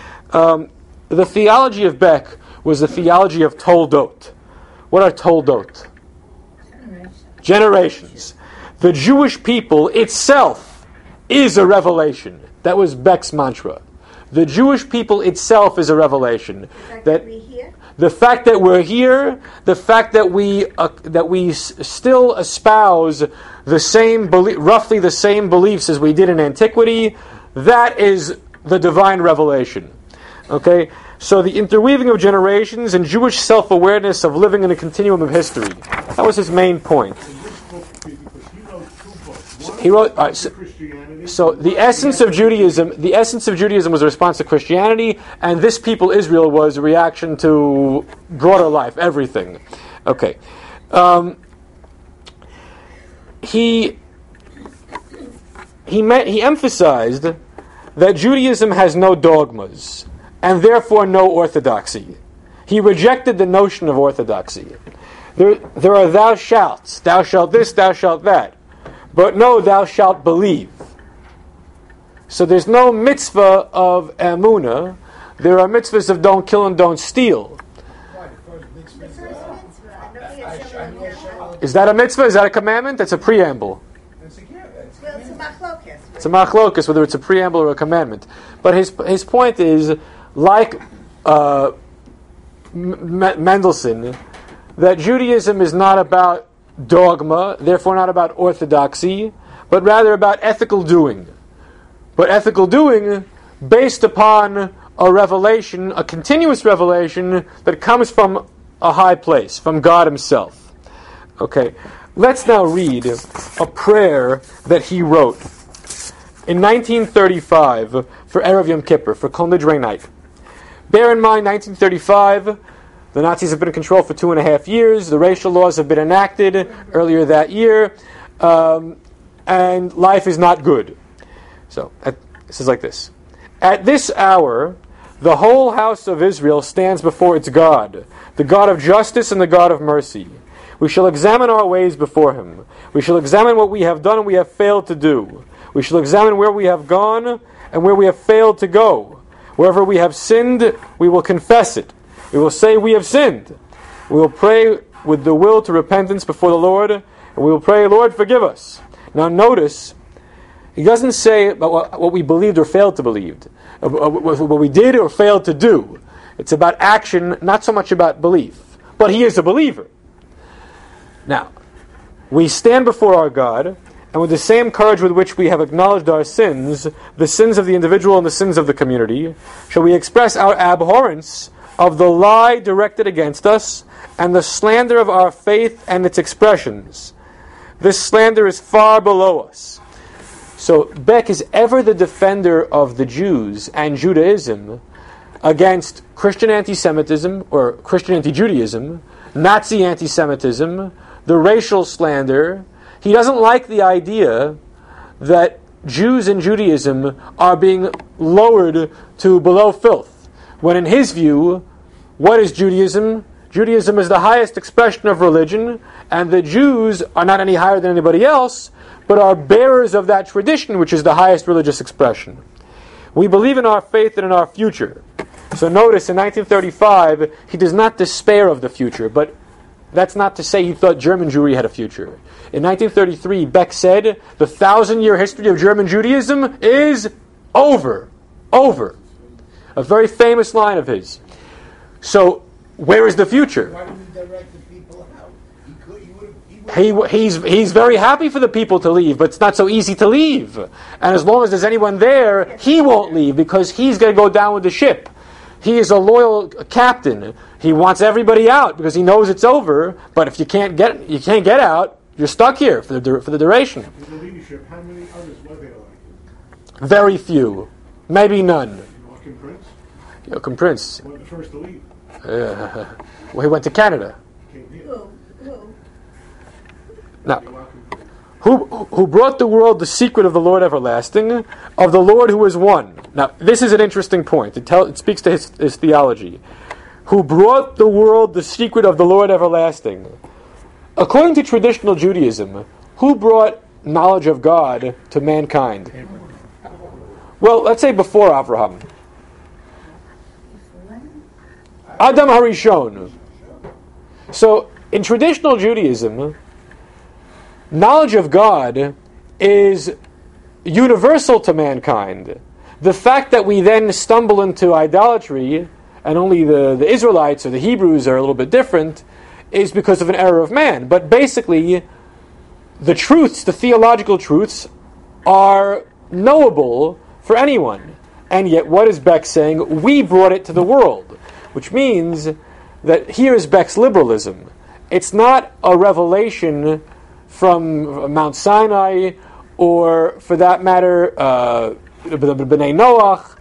A: Um, the theology of Beck was the theology of Toldot. What are Toldot?
G: Generations.
A: Generations. The Jewish people itself is a revelation. That was Beck's mantra. The Jewish people itself is a revelation.
D: The fact
A: That
D: that we here,
A: the fact that we're here, the fact that we uh, that we s- still espouse the same belie- roughly the same beliefs as we did in antiquity, that is the divine revelation. Okay, so the interweaving of generations and Jewish self-awareness of living in a continuum of history. That was his main point.
C: In this book, because you wrote two books. One
A: He wrote.
C: was
A: all right, so,
C: Christianity.
A: so the essence of Judaism, the essence of Judaism was a response to Christianity, and this people Israel was a reaction to broader life, everything. Okay. Um, he he me- he emphasized that Judaism has no dogmas and therefore no orthodoxy. He rejected the notion of orthodoxy. There, there are thou shalts, thou shalt this, thou shalt that, but no, thou shalt believe. So there's no mitzvah of emunah. There are mitzvahs of don't kill and don't steal.
J: Why, the first mitzvah
D: the
J: is,
D: first
J: uh,
D: mitzvah, I know we
J: I
D: have
J: shall
D: several
J: not
D: here.
J: shall-
A: Is that a mitzvah? Is that a commandment? That's a preamble.
J: It's a- yeah, it's a
D: Well, it's a
J: commandment.
D: machlokas.
A: It's a machlokas, whether it's a preamble or a commandment. But his his point is, like uh, M- M- Mendelssohn, that Judaism is not about dogma, therefore not about orthodoxy, but rather about ethical doing. But ethical doing based upon a revelation, a continuous revelation that comes from a high place, from God Himself. Okay, let's now read a prayer that he wrote in nineteen thirty-five for Erev Yom Kippur, for Kol Nidrei night. Bear in mind, nineteen thirty-five, the Nazis have been in control for two and a half years. The racial laws have been enacted earlier that year, um, and life is not good. So, at, this is like this. At this hour, the whole house of Israel stands before its God, the God of justice and the God of mercy. We shall examine our ways before Him. We shall examine what we have done and we have failed to do. We shall examine where we have gone and where we have failed to go. Wherever we have sinned, we will confess it. We will say we have sinned. We will pray with the will to repentance before the Lord, and we will pray, Lord, forgive us. Now notice, he doesn't say about what we believed or failed to believe, what we did or failed to do. It's about action, not so much about belief. But he is a believer. Now, we stand before our God, and with the same courage with which we have acknowledged our sins, the sins of the individual and the sins of the community, shall we express our abhorrence of the lie directed against us and the slander of our faith and its expressions. This slander is far below us. So Beck is ever the defender of the Jews and Judaism against Christian anti-Semitism or Christian anti-Judaism, Nazi anti-Semitism, the racial slander. He doesn't like the idea that Jews and Judaism are being lowered to below filth, when in his view, what is Judaism? Judaism is the highest expression of religion, and the Jews are not any higher than anybody else, but are bearers of that tradition, which is the highest religious expression. We believe in our faith and in our future. So notice, in nineteen thirty-five, he does not despair of the future, but that's not to say he thought German Jewry had a future. In nineteen thirty-three, Beck said, the thousand-year history of German Judaism is over. Over. A very famous line of his. So, where is the future?
J: Why didn't he direct the people out? He could, he would, he would
A: He, he's, he's very happy for the people to leave, but it's not so easy to leave. And as long as there's anyone there, he won't leave because he's going to go down with the ship. He is a loyal captain. He wants everybody out because he knows it's over. But if you can't get you can't get out, you're stuck here for the for the duration.
C: In the leadership, how many others were there like him?
A: Very few, maybe none.
C: Joachim Prince?
A: Joachim Prince.
C: One of the first to leave.
A: Uh, well, he went to Canada.
C: Came here.
D: Who? Who?
A: Now,
C: Joachim Prince.
A: who who brought the world the secret of the Lord everlasting, of the Lord who is one. Now, this is an interesting point. It, tell, it speaks to his, his theology. Who brought the world the secret of the Lord everlasting. According to traditional Judaism, who brought knowledge of God to mankind? Well, let's say before Abraham. Adam Harishon. So, in traditional Judaism, knowledge of God is universal to mankind. The fact that we then stumble into idolatry, and only the, the Israelites or the Hebrews are a little bit different, is because of an error of man. But basically, the truths, the theological truths, are knowable for anyone. And yet, what is Beck saying? We brought it to the world. Which means that here is Beck's liberalism. It's not a revelation from Mount Sinai, or for that matter, uh, B'nai Noach.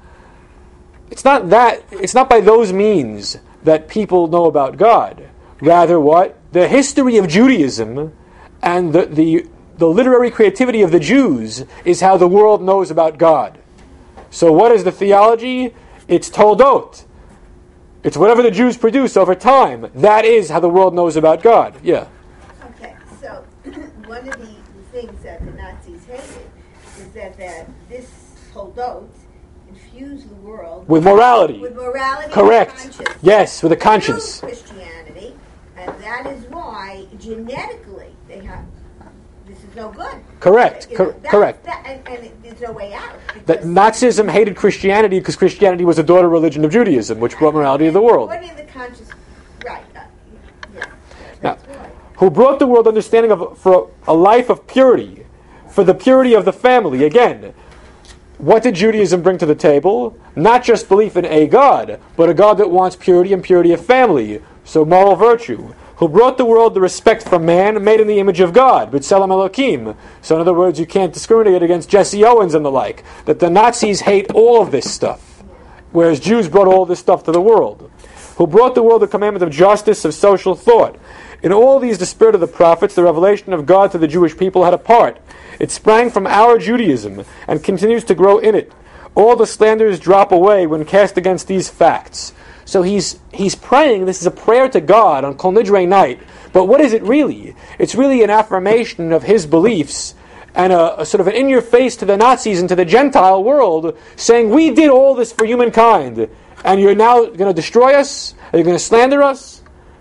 A: It's not that. It's not by those means that people know about God. Rather, what? The history of Judaism and the, the, the literary creativity of the Jews is how the world knows about God. So what is the theology? It's Toldot. It's whatever the Jews produce over time. That is how the world knows about God. Yeah.
D: Okay, so one of the things that the Nazis hated is that, that this Toldot infused the world
A: With morality.
D: With morality
A: Correct.
D: and conscience.
A: Yes, with a conscience.
D: Through Christianity, and that is why genetically they have this is no good.
A: Correct.
D: You know,
A: Cor-
D: that-
A: correct.
D: that- and, and it, there's no way out.
A: That
D: because-
A: Nazism hated Christianity because Christianity was a daughter religion of Judaism, which brought morality to the world.
D: What in the conscious, right? Uh, yeah,
A: Now,
D: that's right.
A: who brought the world understanding of for a life of purity, for the purity of the family. Again, what did Judaism bring to the table? Not just belief in a God, but a God that wants purity and purity of family, so moral virtue. Who brought the world the respect for man made in the image of God, B'Tselem Elokim. So in other words, you can't discriminate against Jesse Owens and the like. That the Nazis hate all of this stuff, whereas Jews brought all this stuff to the world. Who brought the world the commandment of justice, of social thought. In all these, the spirit of the prophets, the revelation of God to the Jewish people had a part. It sprang from our Judaism and continues to grow in it. All the slanders drop away when cast against these facts. So he's he's praying, this is a prayer to God on Kol Nidrei night. But what is it really? It's really an affirmation of his beliefs and a, a sort of an in-your-face to the Nazis and to the Gentile world, saying, we did all this for humankind, and you're now going to destroy us? Are you going to slander us?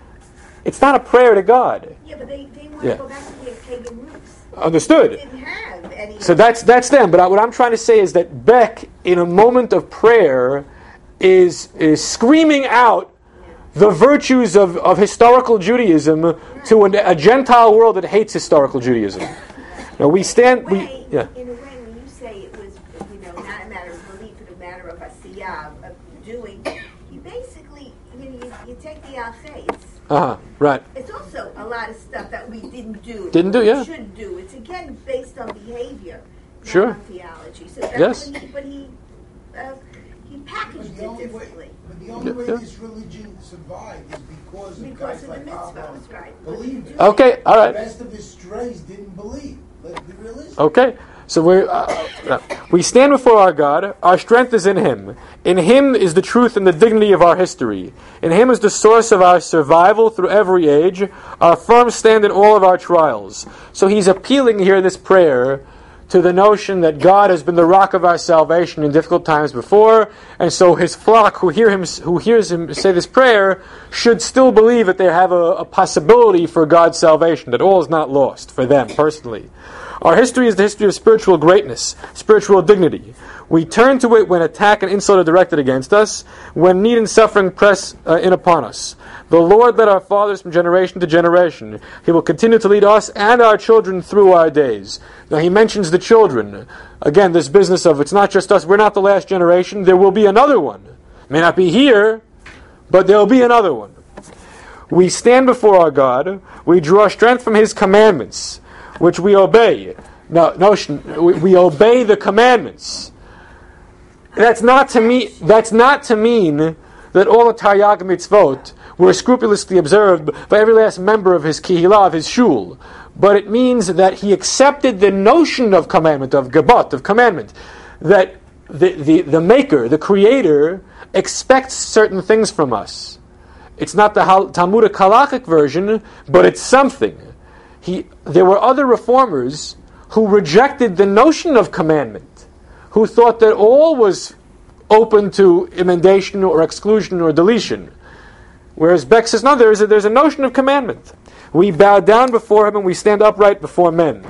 A: It's not a prayer to God.
D: Yeah, but they, they want
A: Yeah.
D: to go back to their pagan roots.
A: Understood.
D: They didn't have any.
A: So that's that's them. But I, what I'm trying to say is that Beck, in a moment of prayer, is is screaming out the virtues of, of historical Judaism to a, a Gentile world that hates historical Judaism. Now we stand.
D: In a way,
A: we yeah.
D: in a way, when you say it was, you know, not a matter of belief, but a matter of asiyah, of doing, you basically, you know, you, you take the al-Chayes.
A: Uh huh. Right.
D: It's also a lot of stuff that we didn't do.
A: Didn't do, yeah.
D: We should do. It's again based on behavior, not
A: Sure.
D: on theology. So that's
A: Yes.
D: when he, but he, uh, he packaged
J: But the
D: it
J: only way,
D: differently.
J: but the only
A: Yeah,
J: way
A: yeah.
J: this religion survived is because of
D: Because
J: guys
D: of the
J: like Pablo
D: mitzvahs, right.
J: believed it.
A: Okay. All
J: The
A: right.
J: rest of his strays didn't believe. Let's be realistic.
A: Okay. So we uh, we stand before our God. Our strength is in Him. In Him is the truth and the dignity of our history. In Him is the source of our survival through every age, our firm stand in all of our trials. So he's appealing here in this prayer to the notion that God has been the rock of our salvation in difficult times before, and so his flock who hear him, who hears him say this prayer, should still believe that they have a, a possibility for God's salvation, that all is not lost for them personally. Our history is the history of spiritual greatness, spiritual dignity. We turn to it when attack and insult are directed against us, when need and suffering press uh, in upon us. The Lord led our fathers from generation to generation. He will continue to lead us and our children through our days. Now he mentions the children. Again, this business of it's not just us, we're not the last generation, there will be another one. It may not be here, but there will be another one. We stand before our God, we draw strength from His commandments, which we obey. No, notion, we, we obey the commandments. That's not to me. That's not to mean that all the Taryag mitzvot were scrupulously observed by every last member of his kihila, of his shul. But it means that he accepted the notion of commandment, of gebot, of commandment, that the, the, the maker, the creator, expects certain things from us. It's not the Hal- Talmudic halachic version, but it's something. He, there were other reformers who rejected the notion of commandment, who thought that all was open to emendation or exclusion or deletion. Whereas Beck says, no, there is a, there's a notion of commandment. We bow down before Him and we stand upright before men.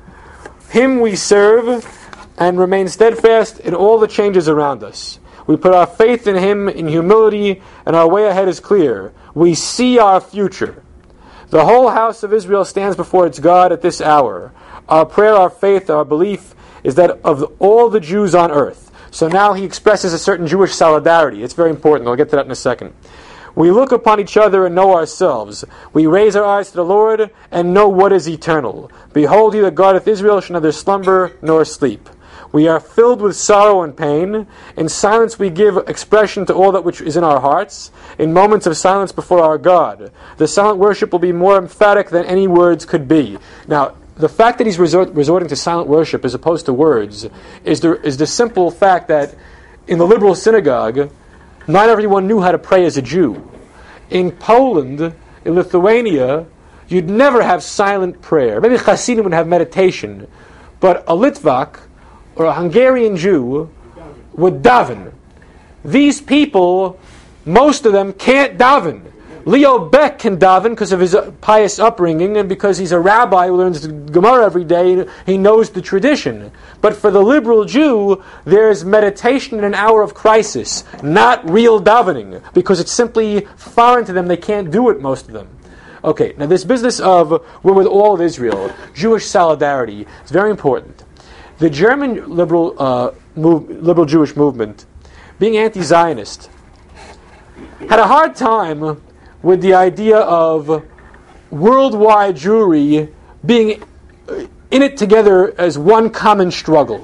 A: Him we serve and remain steadfast in all the changes around us. We put our faith in Him in humility, and our way ahead is clear. We see our future. The whole house of Israel stands before its God at this hour. Our prayer, our faith, our belief is that of all the Jews on earth. So now he expresses a certain Jewish solidarity. It's very important. I'll get to that in a second. We look upon each other and know ourselves. We raise our eyes to the Lord and know what is eternal. Behold, He that guardeth Israel shall neither slumber nor sleep. We are filled with sorrow and pain. In silence we give expression to all that which is in our hearts. In moments of silence before our God, the silent worship will be more emphatic than any words could be. Now, the fact that he's resort, resorting to silent worship as opposed to words is the, is the simple fact that in the liberal synagogue, not everyone knew how to pray as a Jew. In Poland, in Lithuania, you'd never have silent prayer. Maybe Hasidim would have meditation, but a Litvak or a Hungarian Jew would daven. These people, most of them, can't daven. Leo Beck can daven because of his pious upbringing and because he's a rabbi who learns the Gemara every day. He knows the tradition. But for the liberal Jew, there's meditation in an hour of crisis, not real davening, because it's simply foreign to them. They can't do it, most of them. Okay, now this business of we're with all of Israel, Jewish solidarity, is very important. The German liberal, uh, move, liberal Jewish movement, being anti-Zionist, had a hard time with the idea of worldwide Jewry being in it together as one common struggle.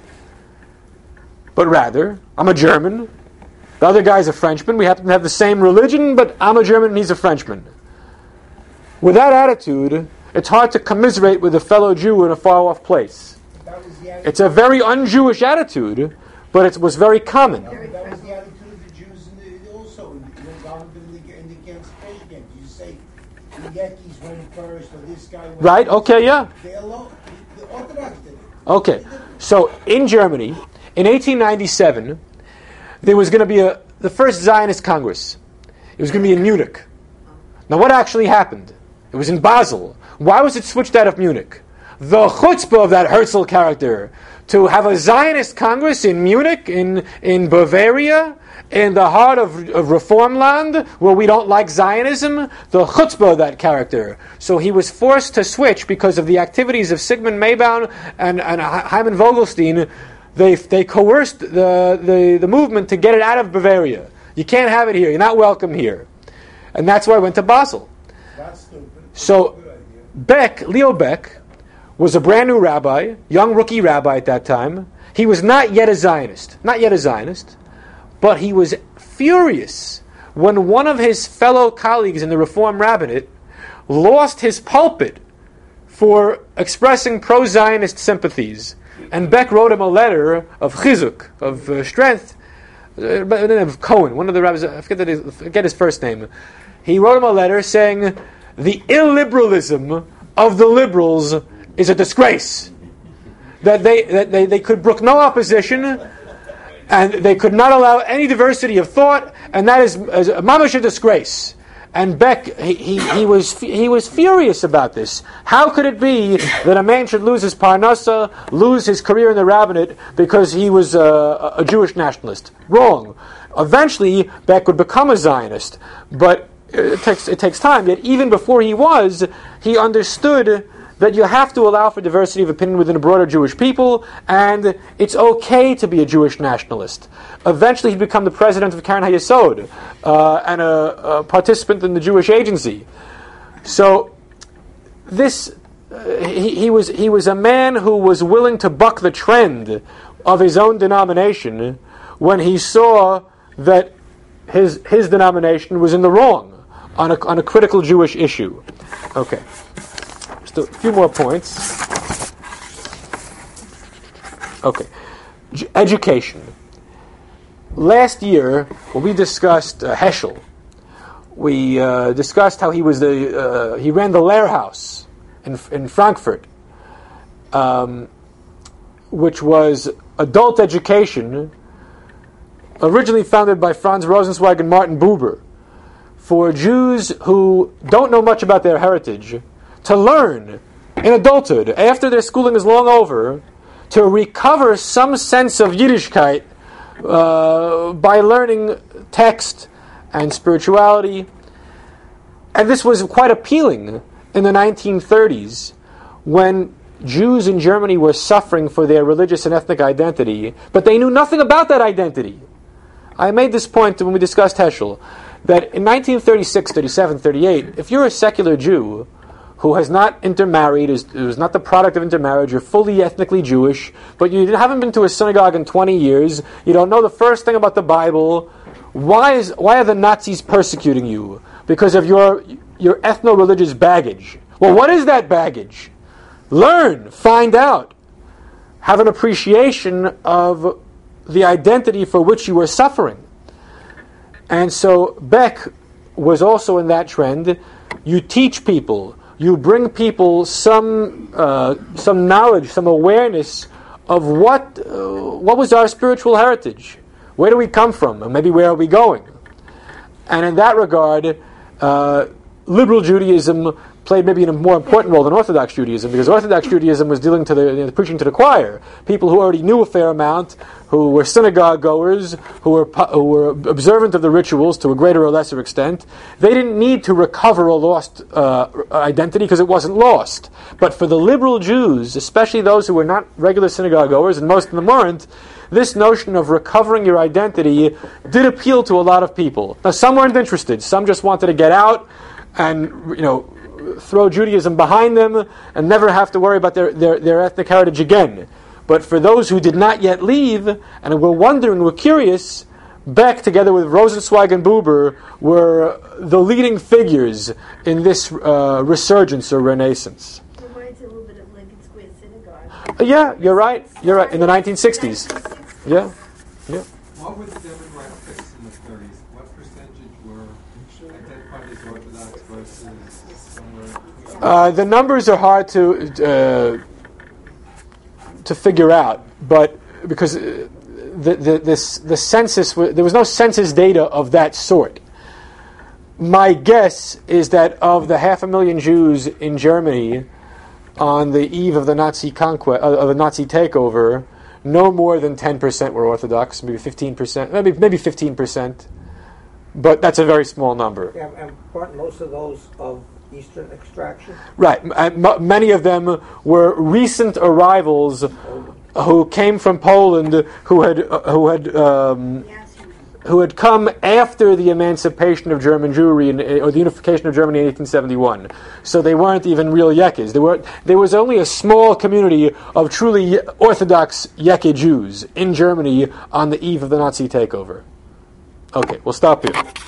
A: But rather, I'm a German, the other guy's a Frenchman, we happen to have the same religion, but I'm a German and he's a Frenchman. With that attitude, it's hard to commiserate with a fellow Jew in a far-off place.
J: That was the attitude.
A: It's a very un-Jewish attitude, but it was very common.
J: That was the attitude of the Jews in the, also in the, in the emancipation camp. You say the Yankees went first, or this guy went
A: Right?
J: first.
A: Okay, yeah.
J: They alone, the Orthodox did it.
A: Okay, so in Germany, in eighteen ninety-seven, there was going to be a the first Zionist Congress. It was going to be in Munich. Now, what actually happened? It was in Basel. Why was it switched out of Munich? the chutzpah of that Herzl character to have a Zionist Congress in Munich, in, in Bavaria, in the heart of, of Reformland, where we don't like Zionism, the chutzpah of that character. So he was forced to switch because of the activities of Sigmund Maybaum and, and Hyman Vogelstein. They they coerced the, the, the movement to get it out of Bavaria. You can't have it here. You're not welcome here. And that's why I went to Basel.
I: That's stupid.
A: So Beck, Leo Beck, was a brand new rabbi, young rookie rabbi at that time. He was not yet a Zionist, not yet a Zionist, but he was furious when one of his fellow colleagues in the Reform Rabbinate lost his pulpit for expressing pro-Zionist sympathies. And Beck wrote him a letter of chizuk, of uh, strength, uh, by the name of Cohen, one of the rabbis, I forget, that his, forget his first name. He wrote him a letter saying, the illiberalism of the liberals is a disgrace. That they that they, they could brook no opposition, and they could not allow any diversity of thought, and that is, is a mamash a disgrace. And Beck, he, he, he was he was furious about this. How could it be that a man should lose his parnasa, lose his career in the rabbinate because he was a, a Jewish nationalist? Wrong. Eventually, Beck would become a Zionist, but it takes it takes time. Yet even before he was, he understood that you have to allow for diversity of opinion within a broader Jewish people, and it's okay to be a Jewish nationalist. Eventually he'd become the president of Karen HaYesod, uh, and a, a participant in the Jewish Agency. So this, uh, he, he was he was a man who was willing to buck the trend of his own denomination when he saw that his his denomination was in the wrong on a, on a critical Jewish issue. Okay. A few more points. Okay. J- education. Last year, when we discussed uh, Heschel, we uh, discussed how he was the uh, he ran the Lehrhaus in in Frankfurt, um, which was adult education, originally founded by Franz Rosenzweig and Martin Buber, for Jews who don't know much about their heritage, to learn in adulthood, after their schooling is long over, to recover some sense of Yiddishkeit uh, by learning text and spirituality. And this was quite appealing in the nineteen thirties, when Jews in Germany were suffering for their religious and ethnic identity, but they knew nothing about that identity. I made this point when we discussed Heschel, that in nineteen thirty-six, thirty-seven, thirty-eight, if you're a secular Jew who has not intermarried, is, is not the product of intermarriage, you're fully ethnically Jewish, but you haven't been to a synagogue in twenty years, you don't know the first thing about the Bible, why is why are the Nazis persecuting you? Because of your your ethno-religious baggage. Well, what is that baggage? Learn, find out, have an appreciation of the identity for which you are suffering. And so Beck was also in that trend. You teach people, you bring people some uh, some knowledge, some awareness of what uh, what was our spiritual heritage, where do we come from, and maybe where are we going. And in that regard, uh, liberal Judaism played maybe a more important role than Orthodox Judaism, because Orthodox Judaism was dealing to the you know, preaching to the choir, people who already knew a fair amount, who were synagogue goers, who were who were observant of the rituals to a greater or lesser extent. They didn't need to recover a lost uh, identity because it wasn't lost. But for the liberal Jews, especially those who were not regular synagogue goers, and most of them weren't, this notion of recovering your identity did appeal to a lot of people. Now, some weren't interested. Some just wanted to get out and you know throw Judaism behind them and never have to worry about their, their, their ethnic heritage again. But for those who did not yet leave and were wondering, were curious, Beck, together with Rosenzweig and Buber, were the leading figures in this uh, resurgence or renaissance.
D: Reminds a little bit of Lincoln Square Synagogue.
A: Uh, yeah, you're right. You're right. In the nineteen sixties. Yeah, yeah.
H: What were the demographics in the thirties? What percentage were identified as Orthodox versus somewhere?
A: Uh, the numbers are hard to uh, to figure out, but because the the this the census there was no census data of that sort. My guess is that of the half a million Jews in Germany, on the eve of the Nazi conquest, uh, of the Nazi takeover, no more than ten percent were Orthodox, maybe fifteen percent, maybe maybe fifteen percent, but that's a very small number.
B: Yeah, and weren't most of those of Eastern extraction?
A: Right. M- m- many of them were recent arrivals who came from Poland, who had uh, who had um, who had come after the emancipation of German Jewry in, or the unification of Germany in eighteen seventy-one. So they weren't even real Yekes. There were there was only a small community of truly Orthodox Yeke Jews in Germany on the eve of the Nazi takeover. Okay, we'll stop here.